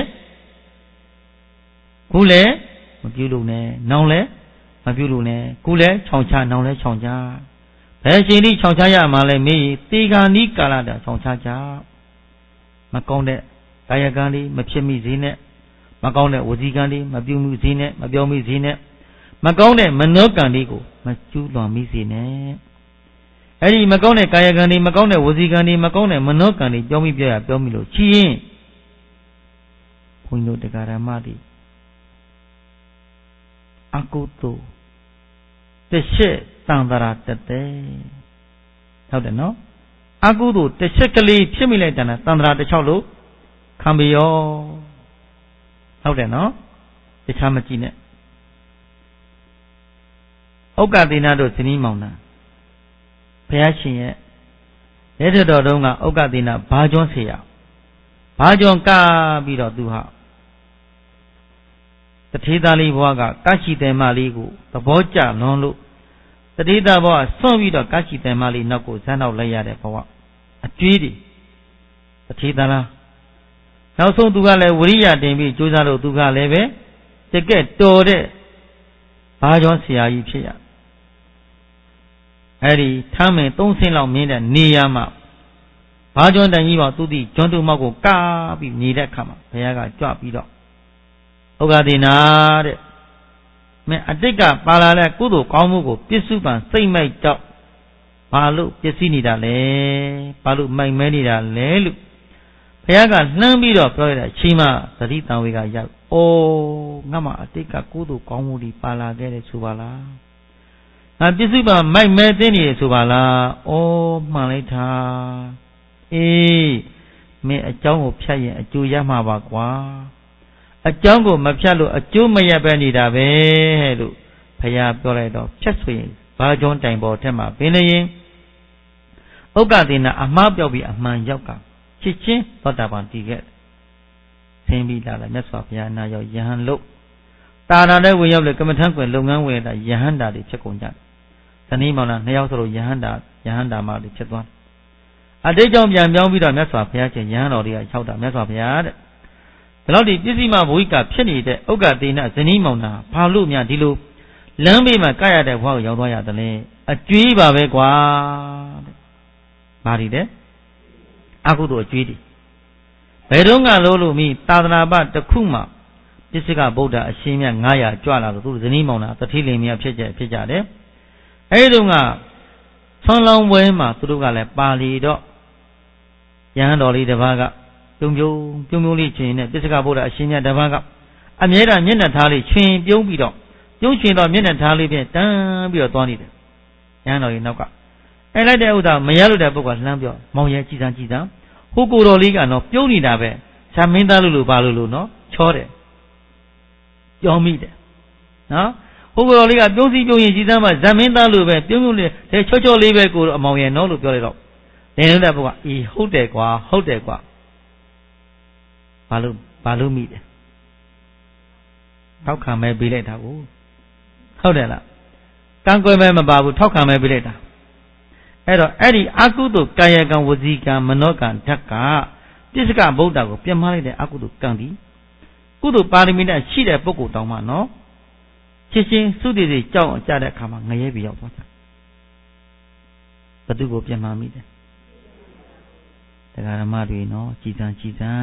မပြုလို့နဲ့နောင်လဲမပြုလို့နဲ့ခုလဲခြောင်ချနောင်လဲခြောင်ချဘယ်ချိန်ထိခြောင်ချရမှာလဲမေးတေဂာနိကာလတာခြောင်ချကြမကောင်းတဲ့ကာယကံလေးမဖြစ်မိစေနဲ့မကောင်းတဲ့ဝစီကံလေးမပြုမိစေနဲ့မပြောမိစေနဲ့မကောင်းတဲ့မနောကံလေးကိုမကျူးလွန်မိစေနဲ့အဲ့ဒီမကောင်းတဲ့ကာယကံလေးမကောင်းတဲ့ဝစီကံလေးမကောင်းတဲ့မနောကံလေးပြောမိလို့ချီရင်ဘုန်းကြီးတို့တရားဓမ္မတွေအကုသိုလ်တစ်ချက်တန်တရာတက်တယ်ဟုတ်တယ်နော်အကုသိုလ်တစ်ချက်ကလေးဖြစ်မိလိုက်တာတန်တရာတစ်ချောက်လို့ခံပြီးရောဟုတ်တယ်နော်တခြားမကြည့်နဲ့ဥက္ကတိနာတို့ဇနီးမောင်နှံဘုရားရှင်ရဲ့လက်ထတော်တုန်းကဥက္ကတိနာဘာကျွန်းเสียဘာကျွန်းကပြီးတော့သူဟာတထေသားလေးဘွားကကရှိတယ်မလေးကိုသဘောကျလွန်လို့တထေသားဘွားဆွန့်ပြီးတော့ကရှိတယ်မလေးနောက်ကိုဇန်းနောက်လိုက်ရတဲ့ဘဝအကျွေးတွေတထေသားလားနောက်ဆုံးသူကလည်းဝိရိယတင်ပြီးကြိုးစားလို့သူကလည်းပဲတကက်တော်တဲ့ဘာကျော်ဆရာကြီးဖြစ်ရအဲ့ဒီထမ်းမင်3ဆင်းလောက်မြင်းတဲ့နေရာမှာဘာကျော်တန်ကြီးပေါ့သူတိကျွန်းတူမောက်ကိုကားပြီးနေတဲ့အခါမှာဘုရားကကြွပြီးတော့ဥက္ကတိနာတဲ့မင်းအတိတ်ကပါလာတဲ့ကုသိုလ်ကောင်းမှုကိုပြစ္စုပန်စိတ်မိုက်တော့ဘာလို့ပစ္စည်းနေတာလဲဘာလို့မိုက်မဲနေတာလဲလို့ဘုရားကလှမ်းပြီးတော့ပြောရတဲ့အချိန်မှာသတိတံဝေကရောက်အိုးငါမှအတိတ်ကကုသိုလ်ကောင်းမှုတွေပါလာခဲ့တယ်ဆိုပါလားငါပစ္စုပန်မိုက်မဲသိနေတယ်ဆိုပါလားအိုးမှန်လိုက်တာအေးမင်းအကြောင်းကိုဖြတ်ရင်အကျိုးရမှာပါကွာအကြောင်းကိုမဖြတ်လို့အကျိုးမရပဲနေတာပဲလို့ဘုရားပြောလိုက်တော့ဖြတ်ဆိုရင်ဘာကြောင့်တိုင်ပေါ်ထက်မှာပင်လျင်ဥက္ကတိနာအမှားပြောက်ပြီးအမှန်ရောက်ကချစ်ချင်းသောတာပန်တည်ခဲ့ဆင်းပြီးလာတယ်မြတ်စွာဘုရားနာရောက်ယဟန်လို့တာနာတဲ့ဝင်ရောက်လေကမ္မထံကွယ်လုပ်ငန်းဝင်တာယဟန်တာတွေဖြစ်ကုန်ကြတယ်ဇနီးမောင်နှံ2ယောက်ဆိုလို့ယဟန်တာမတွေဖြစ်သွားတယ်အတိတ်ကြောင့်ပြန်ပြောင်းပြီးတော့မြတ်စွာဘုရားရှင်ယဟန်တော်တွေက၆တာမြတ်စွာဘုရားတဲ့လောက်ဒီပစ္စည်းမဘဝိကဖြစ်နေတဲ့ဥက္ကတေနဇနီးမောင်နှံဘာလို့များဒီလိုလမ်းဘေးမှာကရတဲ့ဘဝကိုရောက်သွားရတယ်လဲအကျွေးပါပဲကွာတဲ့ဘာတွေလဲအကုသိုလ်အကျွေးတွေဘယ်တော့ကလို့မိသာသနာ့ဘတစ်ခုမှပစ္စကဗုဒ္ဓအရှင်မြတ်900ကြွလာလို့သူဇနီးမောင်နှံတတိလိမ်မြတ်ဖြစ်ကြတယ်အဲဒီတော့ကဆွမ်းလောင်းပွဲမှာသူတို့ကလည်းပါလီတော့ရဟန်းတော်လေးတစ်ပါးကပြုံလေးချွင်နဲ့ပစ္စကဗုဒ္ဓအရှင်မြတ်တစ်ပါးကအမြဲတမ်းမျက်နှာထားလေးချွင်ပြုံးပြီးတော့ပြုံးချွင်တော့မျက်နှာထားလေးဖြင့်တန်းပြီးတော့သွားနေတယ်ရဟန်းတော်ကြီးနောက်ကအဲလိုက်တဲ့ဥစ္စာမရလို့တဲ့ပုဂ္ဂိုလ်လှမ်းပြောမောင်ရဲ့ကြည်စမ်းဟိုကိုတော်လေးကတော့ပြုံးနေတာပဲဇာမင်းသားလို့ပါလို့နော်ချောတယ်ပြောမိတယ်နော်ဟိုကိုတော်လေးကပြုံးစီပြုံးရင်ကြည်စမ်းမှဇာမင်းသားလို့ပဲပြုံးလေးချောလေးပဲကိုအမောင်ရဲ့နော်လို့ပြောလိုက်တော့နေလို့တဲ့ပုဂ္ဂိုလ်ကဟုတ်တယ်ကွာဘာလို့မိတယ်ထောက်ခံမဲပေးလိုက်တာကိုဟုတ်တယ်လားကံကွယ်မဲမပါဘူးထောက်ခံမဲပေးလိုက်တာအဲ့တော့အဲ့ဒီအကုသိုလ်ကာယကံဝစီကံမနောကံဓာတ်ကပစ္စကဗုဒ္ဓကိုပြမလိုက်တဲ့အကုသိုလ်ကံဒီကုသိုလ်ပါရမီနဲ့ရှိတဲ့ပုဂ္ဂိုလ်တောင်မှနော်ချင်းသုတိတွေကြောက်အောင်ကြတဲ့အခါမှာငရဲပြရောက်သွားတာဘသူကိုပြမမိတယ်တရားဓမ္မတွေနော်ကြည်စံ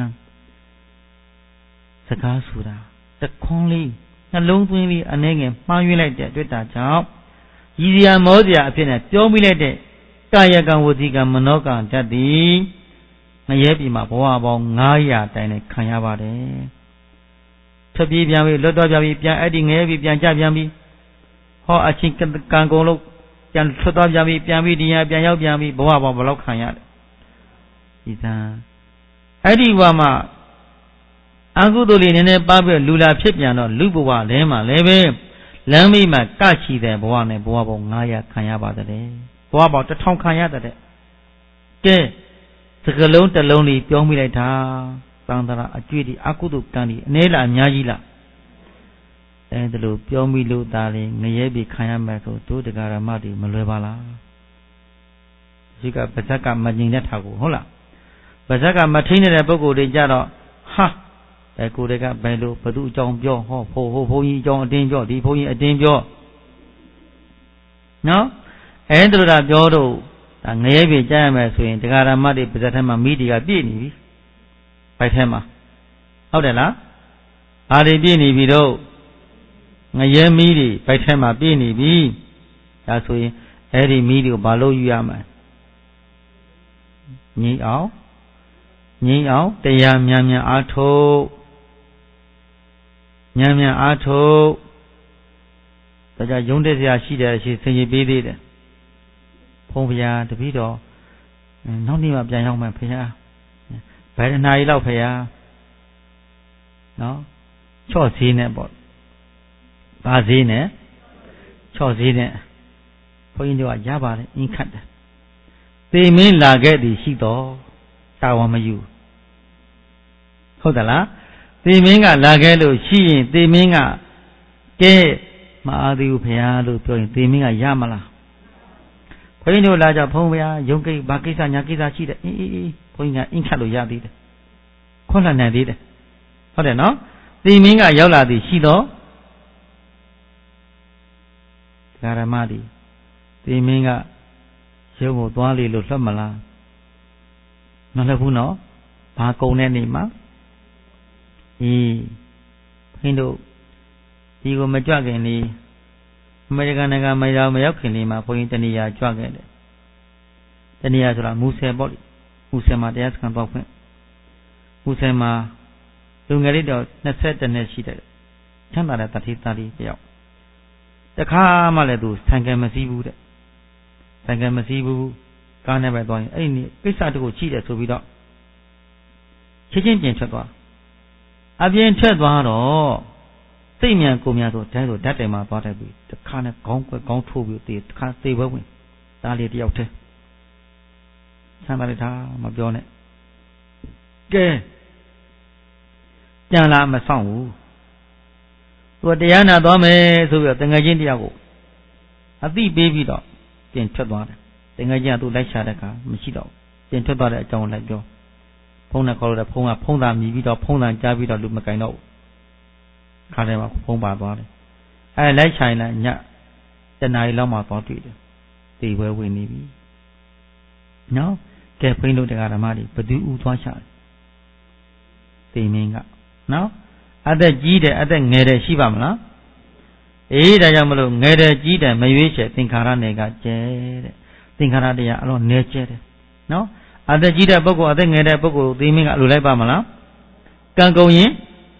စကားဆိုတာတခွန်းလေးနှလုံးသွင်းလေးအနေငယ်မှားယွင်းလိုက်တဲ့အတွက်တာကြောင့်ရည်စရာမောစရာအဖြစ်နဲ့ပြောမိလိုက်တဲ့ကာယကံဝစီကံမနောကံဓာတ်သည်ငရဲပြည်မှာဘဝပေါင်း900တိုင်နဲ့ခံရပါတယ်ထပ်ပြေးပြန်ပြီးလွတ်တော်ပြန်ပြီးပြန်အဲ့ဒီငရဲပြည်ပြန်ကြပြန်ပြီးဟောအချင်းကံကုန်လို့ပြန်ထွက်သွားပြန်ပြီးပြန်ပြီးဒီဟာပြန်ရောက်ပြန်ပြီးဘဝပေါင်းဘယ်လောက်ခံရတယ်ဒီသံအဲ့ဒီဘဝမှာအကုသိုလ်လေးနည်းနည်းပါပြီးလူလာဖြစ်ပြန်တော့လူဘဝလဲမှာလည်းပဲလမ်းမိမှာကချီတဲ့ဘဝနဲ့ဘဝပေါင်း900ခံရပါတယ်ဘဝပေါင်း1000ခံရတဲ့ကဲစကလုံးတစ်လုံးလေးပြောမိလိုက်တာသံသရာအကျွေးဒီအကုသိုလ်ကံဒီအနေလားအများကြီးလားအဲဒီလိုပြောမိလို့ဒါလေးငရဲပြီခံရမယ်ဆိုတို့တရားဓမ္မတွေမလွယ်ပါလားဒီကပါဇက်ကမငြိမ်တဲ့ထာကိုဟုတ်လားပါဇက်ကမထိန်နေတဲ့ပုဂ္ဂိုလ်တွေကြတော့ဟာကိုယ်တွေကဘယ်လိုဘသူအကြောင်းပြောဟောဘုန်းကြီးအကြောင်းအတင်းပြောဒီဘုန်းကြီးအတင်းပြောနော်အဲ့ဒါလိုပြောတော့ဒါငရဲပြေကြားရမယ်ဆိုရင်တရားဓမ္မတွေပါဇက်ထဲမှာမိတီကပြည့်နေပြီဘိုက်ထဲမှာဟုတ်တယ်လားအားတွေပြည့်နေပြီတော့ငရဲမီးတွေဘိုက်ထဲမှာပြည့်နေပြီဒါဆိုရင်အဲ့ဒီမီးတွေကိုဘာလို့ယူရမလဲငြိမ်းအောင်တရားမြန်အားထုတ်မြန်အားထုတ်ဒါကြောင့်ယုံတဲ့စရာရှိတယ်ရှိဆင်ခြင်ပေးသေးတယ်ဖုံးဖျားတပည့်တော်နောက်နေ့မှပြန်ရောက်မယ်ဖျားဘယ်နာရီလောက်ဖျားနော်ချော့ဈေးနဲ့ပေါ့ဘာဈေးနဲ့ချော့ဈေးနဲ့ဘုန်းကြီးတို့ကရပါတယ်အင်းခတ်တယ်သေမင်းလာခဲ့သည်ရှိတော့တာဝန်မယူဟုတ်သလားသေမင်းကလာခဲ့လို့ရှိရင်သေမင်းကကဲမအားသေးဘူးဖရာလို့ပြောရင်သေမင်းကရမလားဘုန်းကြီးတို့လာကြဖုံးဖရာယုံကိဘာကိစ္စညာကိစ္စရှိတယ်အေးဘုန်းကြီးကအင်းခတ်လို့ရသေးတယ်ခွန်းလှန်နိုင်သေးတယ်ဟုတ်တယ်နော်သေမင်းကရောက်လာသည်ရှိတော့ဓမ္မဒီသေမင်းကရုံကိုသွားလေလို့လွတ်မလားမလွတ်ဘူးနော်ဘာကုံတဲ့နေမှာဘုန်းတို့ဒီကိုမကြွခင်လေးအမေရိကန်နိုင်ငံမရောက်ခင်လေးမှာဘုန်းကြီးတဏှာကြွခဲ့တယ်တဏှာဆိုတာမူဆယ်ပေါ့လေမူဆယ်မှာတရားစခန်းပေါက်ခွင့်မူဆယ်မှာလူငယ်လေးတော့22နှစ်ရှိတယ်ချမ်းသာတဲ့တတိသားလေးတယောက်တခါမှလည်းသူဆိုင်ကယ်မစီးဘူးတဲ့ဆိုင်ကယ်မစီးဘူးကားနဲ့ပဲသွားရင်အဲ့ဒီကိစ္စတခုရှိတယ်ဆိုပြီးတော့ချင်းပြင်ထွက်သွားအပြင်ထွက်သွားတော့စိတ်မြန်ကိုမြန်ဆိုဓာတ်တိုင်မှာသွားတယ်ပြီးတခါနဲ့ခေါင်းကွက်ခေါင်းထိုးပြီးတခါသေပွဲဝင်ဒါလေးတယောက်တည်းဆမ်းပါလိုက်တာမပြောနဲ့ကဲကြံလာမဆောင်ဘူးသူတရားနာသွားမယ်ဆိုပြီးတော့တငယ်ချင်းတယောက်ကိုအသိပေးပြီးတော့ပြင်ထွက်သွားတယ်တငယ်ချင်းကသူ့လိုက်ရှာတဲ့အခါမရှိတော့ပြင်ထွက်သွားတဲ့အကြောင်းလိုက်ပြောဖုံးနဲ့ခေါ်လို့ဖုံးကဖုံးသာမြည်ပြီးတော့ဖုံးသာကြားပြီးတော့လူမကင်တော့ခါတယ်မှာဖုံးပါသွားတယ်လိုက်ချိုင်လိုက်ညတနားရီလောက်မှသွားတွေ့တယ်တေဝဲဝင်နေပြီနော်ကဲဖိလို့တရားဓမ္မတွေဘသူဥသွားချတယ်တေမင်းကနော်အသက်ကြီးတယ်အသက်ငယ်တယ်ရှိပါမလားဒါကြောင့်မလို့ငယ်တယ်ကြီးတယ်မရွေးချယ်သင်္ခါရနယ်ကကျဲတဲ့သင်္ခါရတရားအလုံးနယ်ကျဲတယ်နော်အသက်ကြီးတဲ့ပုဂ္ဂိုလ်အသက်ငယ်တဲ့ပုဂ္ဂိုလ်သေမင်းကအလိုလိုက်ပါမလားကံကုန်ရင်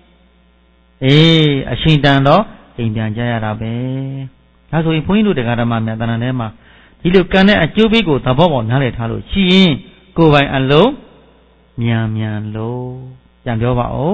အရှင်တန်တော့အိမ်ပြန်ကြရတာပဲဒါဆိုရင်ဘုန်းကြီးတို့တရားဓမ္မများတဏ္ဍာထဲမှာဒီလိုကံတဲ့အကျိုးပေးကိုသဘောပေါက်နားလည်ထားလို့ရှိရင်ကိုယ်ပိုင်အလုံးမြန်လို့ပြန်ပြောပါဦး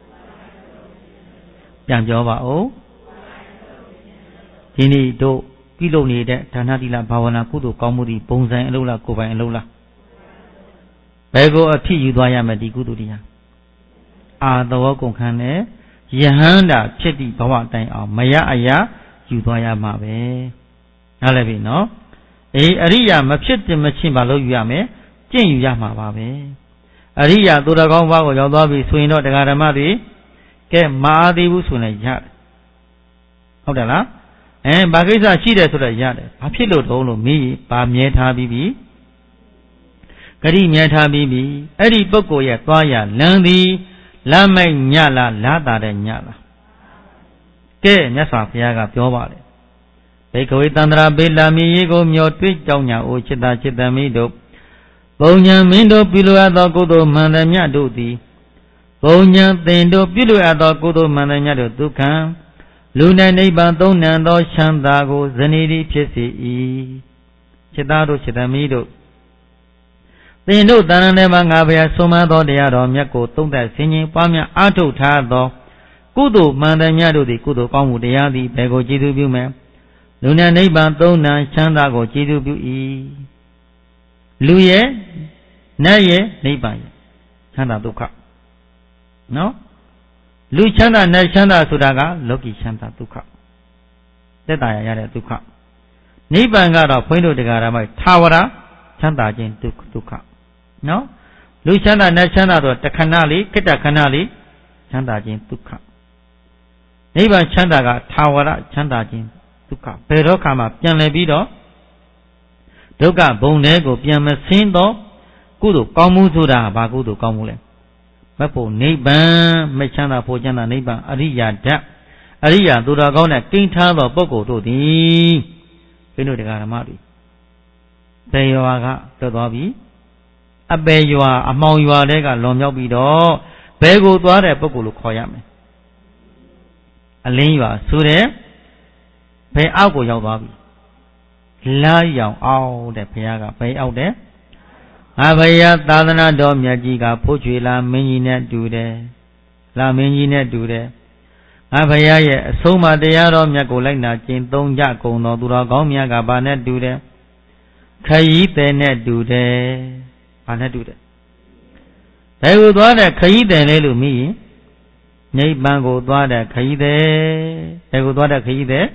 ဒီနေ့တို့ပြုလုပ်နေတဲ့ဒါနသီလဘာဝနာကုသိုလ်ကောင်းမှုတွေပုံစံအလုပ်လားကိုယ်ပိုင်အလုပ်လားဘယ်ကိုအဖြစ်ယူသွားရမယ်ဒီကုသိုလ်တရားအာသဝကုန်ခံတဲ့ယဟန္တာဖြစ်သည့်ဘဝတိုင်အောင်မရအရာယူသွားရမှာပဲနားလည်ပြီနော်အရိယာမဖြစ်တင်မချင်းဘာလို့ယူရမယ်ကျင့်ယူရမှာပါပဲအရိယာသူတော်ကောင်းဘဝကိုရောက်သွားပြီဆိုရင်တော့တရားဓမ္မတွေကဲမအားသေးဘူးဆိုရင်ရတယ်ဟုတ်တယ်လားဘာကိစ္စရှိတယ်ဆိုတော့ရတယ်ဘာဖြစ်လို့တုံးလို့မေးဘာမြဲထားပြီးပြီဂရိမြဲထားပြီးပြီအဲ့ဒီပုဂ္ဂိုလ်ရဲ့သွားရလမ်းသည်လမ်းမိုက်ညလားလားတာတဲ့ညလားကဲမြတ်စွာဘုရားကပြောပါတယ်ဘေကဝေတန္တရာဘေလာမီရေကိုမျောတွေ့ကြောင်းညာအိုจิตာจิตမိတို့ပုံညာမင်းတို့ပြုလိုအပ်သောကုသိုလ်မှန်သမျှတို့သည်ပုံညာသင်တို့ပြုလိုအပ်သောကုသိုလ်မှန်သမျှတို့ဒုက္ခံလူနဲ့နိဗ္ဗာန်သုံးနံသောချမ်းသာကိုဇနီးဖြစ်စေ၏จิตာတို့จิตမိတို့သင်တို့တဏ္ဍာထဲမှာငါဘုရားဆုံးမသောတရားတော်မြတ်ကိုသုံးသပ်ဆင်ခြင်ပွားများအားထုတ်ထားသောကုသိုလ်မှန်သမျှတို့သည်ကုသိုလ်ကောင်းမှုတရားသည်ဘယ်ကိုကျေးဇူးပြုမယ်လူနဲ့နိဗ္ဗာန်သုံးနံချမ်းသာကိုကျေးဇူးပြု၏လူရဲ့နတ်ရဲ့နိဗ္ဗာန်ရဲ့ချမ်းသာဒုက္ခနော်လူချမ်းသာနတ်ချမ်းသာဆိုတာကလောကီချမ်းသာဒုက္ခသက်သာရတဲ့ဒုက္ခနိဗ္ဗာန်ကတော့ဘုန်းကြီးတို့တရားဓမ္မထာဝရချမ်းသာခြင်းဒုက္ခနော်လူချမ်းသာနတ်ချမ်းသာဆိုတခဏလေးခိတ္တခဏလေးချမ်းသာခြင်းဒုက္ခနိဗ္ဗာန်ချမ်းသာကထာဝရချမ်းသာခြင်းဒုက္ခဘယ်တော့ခါမှပြန်လည်ပြီးတော့ဒုက္ခဘုံတွေကိုပြန်မဆင်းတော့ကုသိုလ်ကောင်းမှုဆိုတာဘာကုသိုလ်ကောင်းမှုလဲမဖို့နိဗ္ဗာန်မချမ်းသာဖို့ချမ်းသာနိဗ္ဗာန်အရိယာဓာတ်အရိယာသူတော်ကောင်းနဲ့ကိန်းထားသောပုဂ္ဂိုလ်တို့သည်ဘုန်းတို့တရားဓမ္မတွေဘယ်ရွာကလွတ်သွားပြီအပေရွာအမှောင်ရွာတွေကလွန်မြောက်ပြီးတော့ဘယ်ကိုသွားတဲ့ပုဂ္ဂိုလ်လို့ခေါ်ရမယ်အလင်းရွာဆိုတဲ့ဘယ်အောက်ကိုရောက်သွားပြီလာရောင်အောင်တဲ့ဘုရားကဘယ်အောက်တဲ့ငါဘုရားသာသနာတော်မြတ်ကြီးကဖိုးချွေလာမင်းကြီးနဲ့တူတယ်လာမင်းကြီးနဲ့တူတယ်ငါဘုရားရဲ့အဆုံးအမတရားတော်မြတ်ကိုလိုက်နာကျင့်သုံးကြကုန်တော်သူတော်ကောင်းများကဘာနဲ့တူတယ်ခရီးသည်နဲ့တူတယ်ဘာနဲ့တူတယ်ဘယ်ကိုသွားတဲ့ခရီးသည်လဲလို့မေးရင်နိဗ္ဗာန်ကိုသွားတဲ့ခရီးသည်ဘယ်ကိုသွားတဲ့ခရီးသည်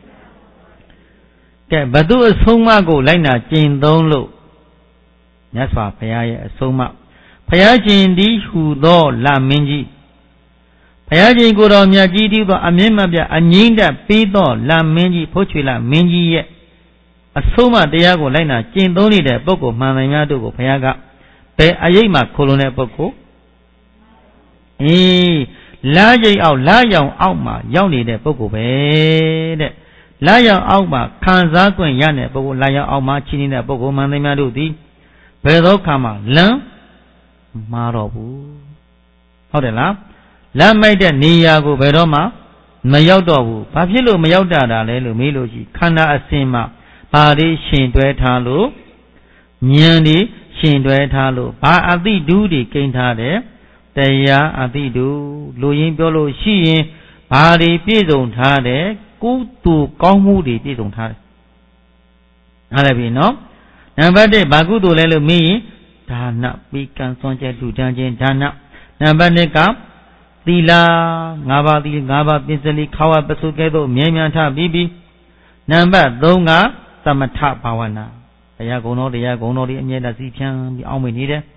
ကဲဘသူအဆုံးအမကိုလိုက်နာကျင့်သုံးလို့မြတ်စွာဘုရားရဲ့အဆုံးအမဘုရားရှင်ဒီဟူသောလမင်းကြီးဘုရားရှင်ကိုယ်တော်မြတ်ကြီးတည်းသောအမြင့်မပြအငြိမ့်တပြီးသောလမင်းကြီးဖိုးချွေလမင်းကြီးရဲ့အဆုံးအမတရားကိုလိုက်နာကျင့်သုံးနေတဲ့ပုဂ္ဂိုလ်မှန်တယ်များတို့ကိုဘုရားကဘယ်အရေးမှခိုးလုံတဲ့ပုဂ္ဂိုလ်လာကြိမ်အောင်လာရောင်အောက်မှာရောက်နေတဲ့ပုဂ္ဂိုလ်ပဲတဲ့လာရောင်အောက်မှာခံစား권ရတဲ့ပုဂ္ဂိုလ်လာရောင်အောက်မှာချင်းနေတဲ့ပုဂ္ဂိုလ်မှန်တယ်များတို့သည်ဘယ်သောခါမှလမ်းမှားတော့ဘူးဟုတ်တယ်လားလမ်းမိုက်တဲ့နေရာကိုဘယ်တော့မှမရောက်တော့ဘူးဘာဖြစ်လို့မရောက်တာလဲလို့မေးလို့ရှိခန္ဓာအစဉ်မှာဘာတွေရှင်တွဲထားလို့ဉာဏ်တွေရှင်တွဲထားလို့ဘာအတိဒုတွေကိန်းထားတယ်တရားအတိဒုလူရင်းပြောလို့ရှိရင်ဘာတွေပြည့်စုံထားတယ်ကုသိုလ်ကောင်းမှုတွေပြည့်စုံထားတယ်နားလည်ပြီနော်နံပါတ်1ဘာကုသိုလ်လဲလို့မေးရင်ဒါနပိကံစွန့်ကြလူတန်းခြင်းဒါနနံပါတ်2ကသီလ5ပါးသီလ5ပါးပစ္စလိခါဝပစုကဲ့သို့မြဲမြံထပြီးပြီနံပါတ်3ကသမထဘာဝနာတရားဂုဏ်တော်တရားဂုဏ်တော်တွေအမြဲတမ်းစီဖြန်းပြီးအောင်းမိနေတယ်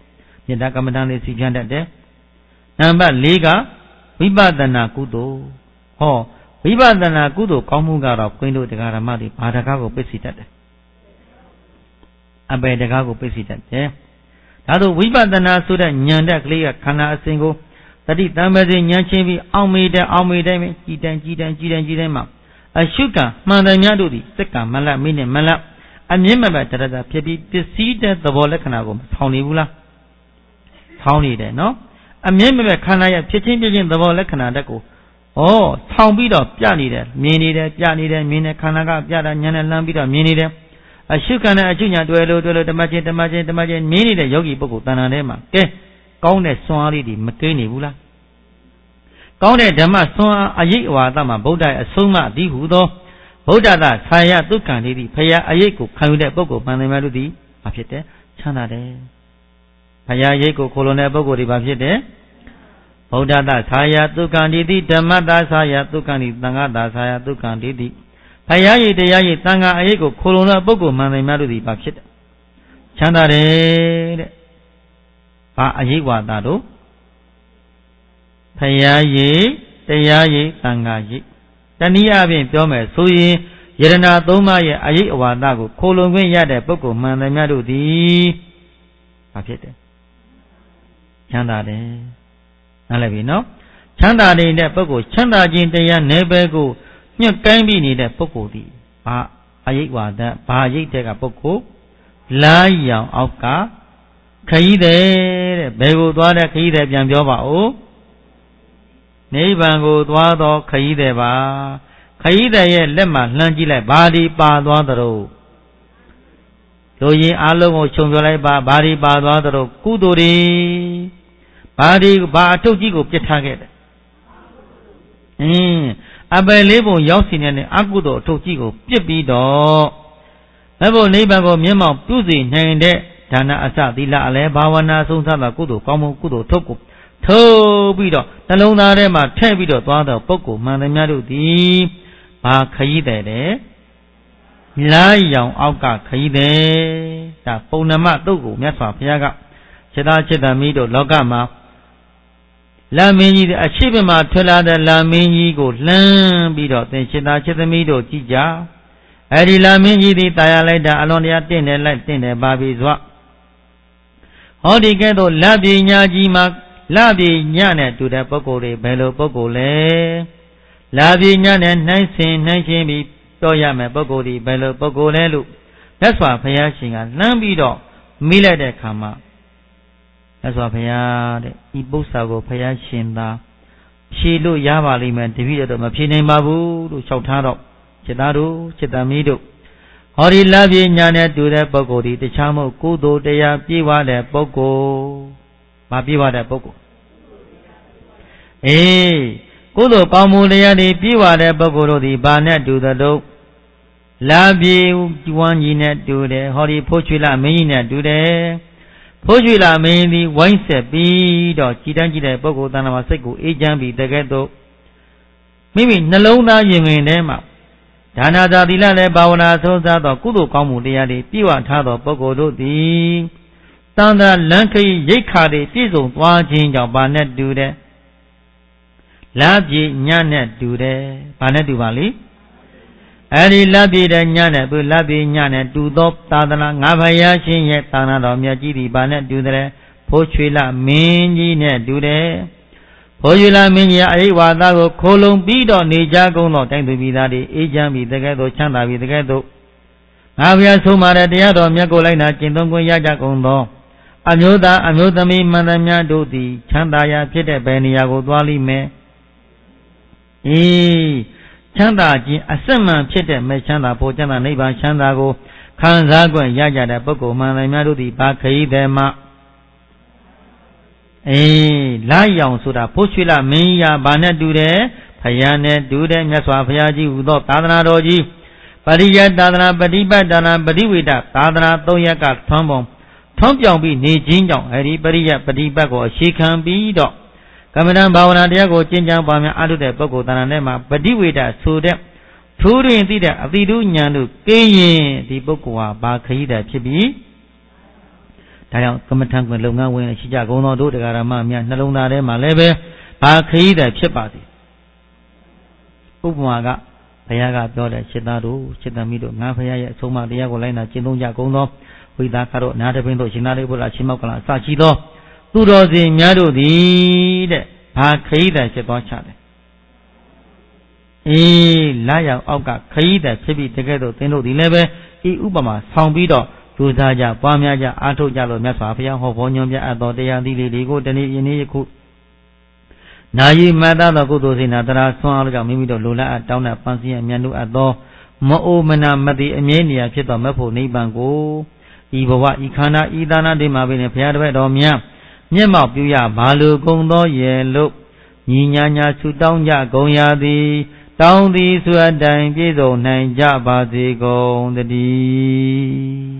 မေတ္တာကမ္မဋ္ဌာန်းလေးစီပြန်တတ်တယ်နံပါတ်4ကဝိပဿနာကုသိုလ်ဟောဝိပဿနာကုသိုလ်ကောင်းမှုကတော့ခွင်းတို့တရားဓမ္မတွေဘာတကားကိုပိတ်စီတတ်တယ်အပေတကားကိုပိတ်စီတတ်တယ်ဒါဆိုဝိပဿနာဆိုတဲ့ဉာဏ်တက်ကလေးကခန္ဓာအစဉ်ကိုတတိတံပစေဉာဏ်ချင်းပြီးအောင်မေတ္တာအောင်မေတ္တာပဲကြည်တန်းမှာအရှုကမှန်တယ်များတို့သည်စက္ကမလမိနဲ့မလအမြင့်မပဲတရတာဖြစ်ပြီးပစ္စည်းတဲ့သဘောလက္ခဏာကိုဆောင်းနေဘူးလားဆောင်းနေတယ်နော်အမြင့်မပဲခန္ဓာရဲ့ဖြစ်ချင်းသဘောလက္ခဏာတက်ကိုဆောင်းပြီးတော့ပြနေတယ်မြင်နေတယ်ပြနေတယ်မြင်နေခန္ဓာကပြတာဉာဏ်နဲ့လမ်းပြီးတော့မြင်နေတယ်အရှုခံတဲ့အရှုညာတွဲလို့ဓမ္မချင်းမြင်နေတဲ့ယောဂီပုဂ္ဂိုလ်တဏ္ဍာထဲမှာကဲကောင်းတဲ့စွမ်းအားလေးတွေမကိန်းနေဘူးလားကောင်းတဲ့ဓမ္မစွမ်းအားအရေးအဝါဒမှာဗုဒ္ဓရဲ့အဆုံးအမအသည်ဟုသောဗုဒ္ဓသာဆာယဒုက္ခံလေးသည်ဖရာအရေးကိုခံယူတဲ့ပုဂ္ဂိုလ်မှန်တယ်များလို့သည်ဘာဖြစ်တယ်ချမ်းသာတယ်ဖရာအရေးကိုခိုးလုံတဲ့ပုဂ္ဂိုလ်တွေဘာဖြစ်တယ်ဗုဒ္ဓသာဆာယဒုက္ခံတိတိဓမ္မသာဆာယဒုက္ခံတိသံဃသာဆာယဒုက္ခံတိတိဖရာရည်တရားရည်သံဃာအရေးကိုခိုးလုံတဲ့ပုဂ္ဂိုလ်မှန်တယ်များလို့သည်ဘာဖြစ်တယ်ချမ်းသာတယ်တဲ့ဘာအရေးဝါဒတို့ဖရာရည်တရားရည်သံဃာရည်တနည်းအားဖြင့်ပြောမယ်ဆိုရင်ယရဏသုံးပါးရဲ့အရေးအဝါဒကိုခိုးလုံခွင့်ရတဲ့ပုဂ္ဂိုလ်မှန်တယ်များတို့သည်ဘာဖြစ်တယ်ချမ်းသာတယ်နားလည်ပြီနော်ချမ်းသာနေတဲ့ပုဂ္ဂိုလ်ချမ်းသာခြင်းတရားနယ်ပယ်ကိုညှက်ကိုင်းပြီးနေတဲ့ပုဂ္ဂိုလ်သည်ဘာအရေးဝါဒဘာရိတ်တဲ့ကပုဂ္ဂိုလ်လာရောင်အောက်ကခရီးတဲ့ဘယ်ကိုသွားတဲ့ခရီးတဲ့ပြန်ပြောပါဦးနိဗ္ဗာန်ကိုသွားတော့ခရီးတဲ့ပါခရီးတဲ့ရဲ့လက်မှာလှမ်းကြည့်လိုက်ဘာဒီပါသွားသလိုလူရင်အလုံးကိုခြုံပြောလိုက်ပါဘာဒီပါသွားသလိုကုသိုလ်တွေဘာဒီဘာအထုတ်ကြီးကိုပြစ်ထားခဲ့တယ်အပယ်လေးပုံရောက်စီနေတဲ့အကုသိုလ်အထုတ်ကြီးကိုပြစ်ပြီးတော့ဘယ်ဘုနိဗ္ဗာန်ကိုမျက်မှောက်ပြုစေနိုင်တဲ့ဒါနအစသီလအလဲဘာဝနာဆုံးသသောကုသိုလ်ကောင်းမှုကုသိုလ်ထုတ်ကိုထုတ်ပြီးတော့နှလုံးသားထဲမှာထည့်ပြီးတော့သွားတော့ပုဂ္ဂိုလ်မှန်သမျှတို့သည်ဘာခရီးတဲ့တယ်လာရောင်အောက်ကခရီးတဲ့ဒါပုံနမတုတ်ကိုမြတ်စွာဘုရားကစေတချစ်သမီးတို့လောကမှာလာမင်းကြီးအရှိဘမှာထွက်လာတဲ့လာမင်းကြီးကိုလှမ်းပြီးတော့သင်စေတချစ်သမီးတို့ကြည်ကြအဲဒီလာမင်းကြီးသည်တာယာလိုက်တာအလွန်တရာတင့်တယ်ပါပြီစွာဟောဒီကဲ့သို့လပညာကြီးမှာလပညာနဲ့တူတဲ့ပုဂ္ဂိုလ်တွေဘယ်လိုပုဂ္ဂိုလ်လဲလပညာနဲ့နှိုင်းရှင်းပြီးပြောရမယ်ပုဂ္ဂိုလ်ဒီဘယ်လိုပုဂ္ဂိုလ်လဲလို့မြတ်စွာဘုရားရှင်ကလှမ်းပြီးတော့မိလိုက်တဲ့အခါမှာမြတ်စွာဘုရားတဲ့ဤပု္ပ္ပာကိုဘုရားရှင်သာဖြေလို့ရပါလိမ့်မယ်တပည့်တော်မဖြေနိုင်ပါဘူးလို့လျှောက်ထားတော့จิตသားတို့จิตသမီးတို့ဟောဒီလပညာနဲ့တူတဲ့ပုဂ္ဂိုလ်ဒီတခြားမဟုတ်ကုသိုလ်တရားပြေဝတဲ့ပုဂ္ဂိုလ်မပြေဝတဲ့ပုဂ္ဂိုလ်ကုသိုလ်ကောင်းမှုတရားတွေပြေဝတဲ့ပုဂ္ဂိုလ်တို့ဒီဘာနဲ့တူသတုပ်လာပြေဝမ်းကြီးနဲ့တူတယ်ဟောဒီဖိုးချွေလာမင်းကြီးနဲ့တူတယ်ဖိုးချွေလာမင်းသည်ဝိုင်းဆက်ပြီးတော့ကြည်တန်းကြည့်တဲ့ပုဂ္ဂိုလ်တဏ္ဍာမှာစိတ်ကိုအေးချမ်းပြီးတကယ်တော့မိမိနှလုံးသားရင်ဝင်ထဲမှာဒါနသာသီလနဲ့ဘာဝနာဆုံးစားသောကုသိုလ်ကောင်းမှုတရားတွေပြည့်ဝထားသောပုဂ္ဂိုလ်တို့သည်တန်ត្រလန်းခရီးရိတ်ခါတွေပြည့်စုံသွားခြင်းကြောင့်ဘာနဲ့တူတယ်လာပြေညနဲ့တူတယ်ဘာနဲ့တူပါလိအဲဒီလာပြေတဲ့ညနဲ့သူလာပြေညနဲ့တူသောသာသနာငါဘုရားရှင်ရဲ့သာသနာတော်မြတ်ကြီးသည်ဘာနဲ့တူတယ်ဖိုးချွေလာမင်းကြီးနဲ့တူတယ်ဖိုးချွေလာမင်းကြီးအရေးဝါဒကိုခိုးလုံပြီးတော့နေကြကုန်သောတိုင်းသူပြည်သားတွေအေးချမ်းပြီးတကယ်တော့ချမ်းသာပြီးတကယ်တော့ငါဘုရားဆုံးမတဲ့တရားတော်မြတ်ကိုလိုက်နာကျင့်သုံးခွင့်ရကြကုန်သောအမျိုးသားအမျိုးသမီးမှန်သမျှတို့သည်ချမ်းသာရာဖြစ်တဲ့ဘယ်နေရာကိုသွားလိမ့်မယ်ချမ်းသာခြင်းအစစ်မှန်ဖြစ်တဲ့မဲ့ချမ်းသာဖို့ချမ်းသာနိဗ္ဗာန်ချမ်းသာကိုခံစား권ရကြတဲ့ပုဂ္ဂိုလ်မှန်သမျှတို့သည်ဘာခရီးသည်မှလာရောင်ဆိုတာဖိုးချွေလာမင်းကြီးဘာနဲ့တူတယ်ဖယားနဲ့တူတယ်မြတ်စွာဘုရားကြီးဟူသောသာသနာတော်ကြီးပရိယတ်သာသနာပฏิပတ်သာသနာပฏิဝေဒသာသနာ၃ရက်ကထွန်းပြောင်ပြီးနေခြင်းကြောင့်အဲဒီပရိယတ်ပฏิပတ်ကိုအခြေခံပြီးတော့ကမ္မဋ္ဌာန်းဘာဝနာတရားကိုကျင့်ကြံပွားများအားထုတ်တဲ့ပုဂ္ဂိုလ်တဏ္ဍာနဲ့မှာပฏิဝေဒဆိုတဲ့ထိုးတွင်သိတဲ့အတိတုဉာဏ်တို့ကင်းရင်ဒီပုဂ္ဂိုလ်ဟာဘာခရီးသည်ဖြစ်ပြီးဒါကြောင့်ကမ္မထံကွယ်လုပ်ငန်းဝင်ရှိကြကုန်သောတို့တရားဓမ္မများနှလုံးသားထဲမှာလည်းပဲဘာခရီးတယ်ဖြစ်ပါစေဥပမာကဘုရားကပြောတဲ့စိတ်သားတို့စိတ်သမီးတို့ငါဘုရားရဲ့အဆုံးအမတရားကိုလိုက်နာကျင့်သုံးကြကုန်သောဝိသကာတို့အနာတပင်တို့ရှင်သာရိပုတ္တရာရှင်မောက္ကလအစရှိသောသူတော်စင်များတို့သည်တဲ့ဘာခရီးတယ်ဖြစ်သွားချတယ်လာရောက်အောက်ကခရီးတယ်ဖြစ်ပြီးတကယ်တော့သင်တို့ဒီလည်းပဲဤဥပမာဆောင်ပြီးတော့ကြိုးစားကြပွားများကြအားထုတ်ကြလို့မြတ်စွာဘုရားဟောဖို့ညွှန်ပြအပ်တော်တရားသီးလေးတွေကိုတနေ့ယနေ့ယခုနာယီမတ္တသောကုသိုလ်စေနာတရားဆွမ်းအားကြောင့်မိမိတို့လိုလားအပ်တောင်းတပန်းစည်းအမြတ်လို့အပ်သောမအိုမနာမတိအမြဲနေရာဖြစ်သောမဖို့နိဗ္ဗာန်ကိုဤဘဝဤခန္ဓာဤသာနာတိမှာပင်ဘုရားတပည့်တော်များမျက်မှောက်ပြုရဘာလိုကုန်သောရဲ့လို့ညီညာညာဆုတောင်းကြကုန်ရသည်တောင်းသည်ဆိုအပ်တိုင်ပြည့်စုံနိုင်ကြပါစေကုန်တည်း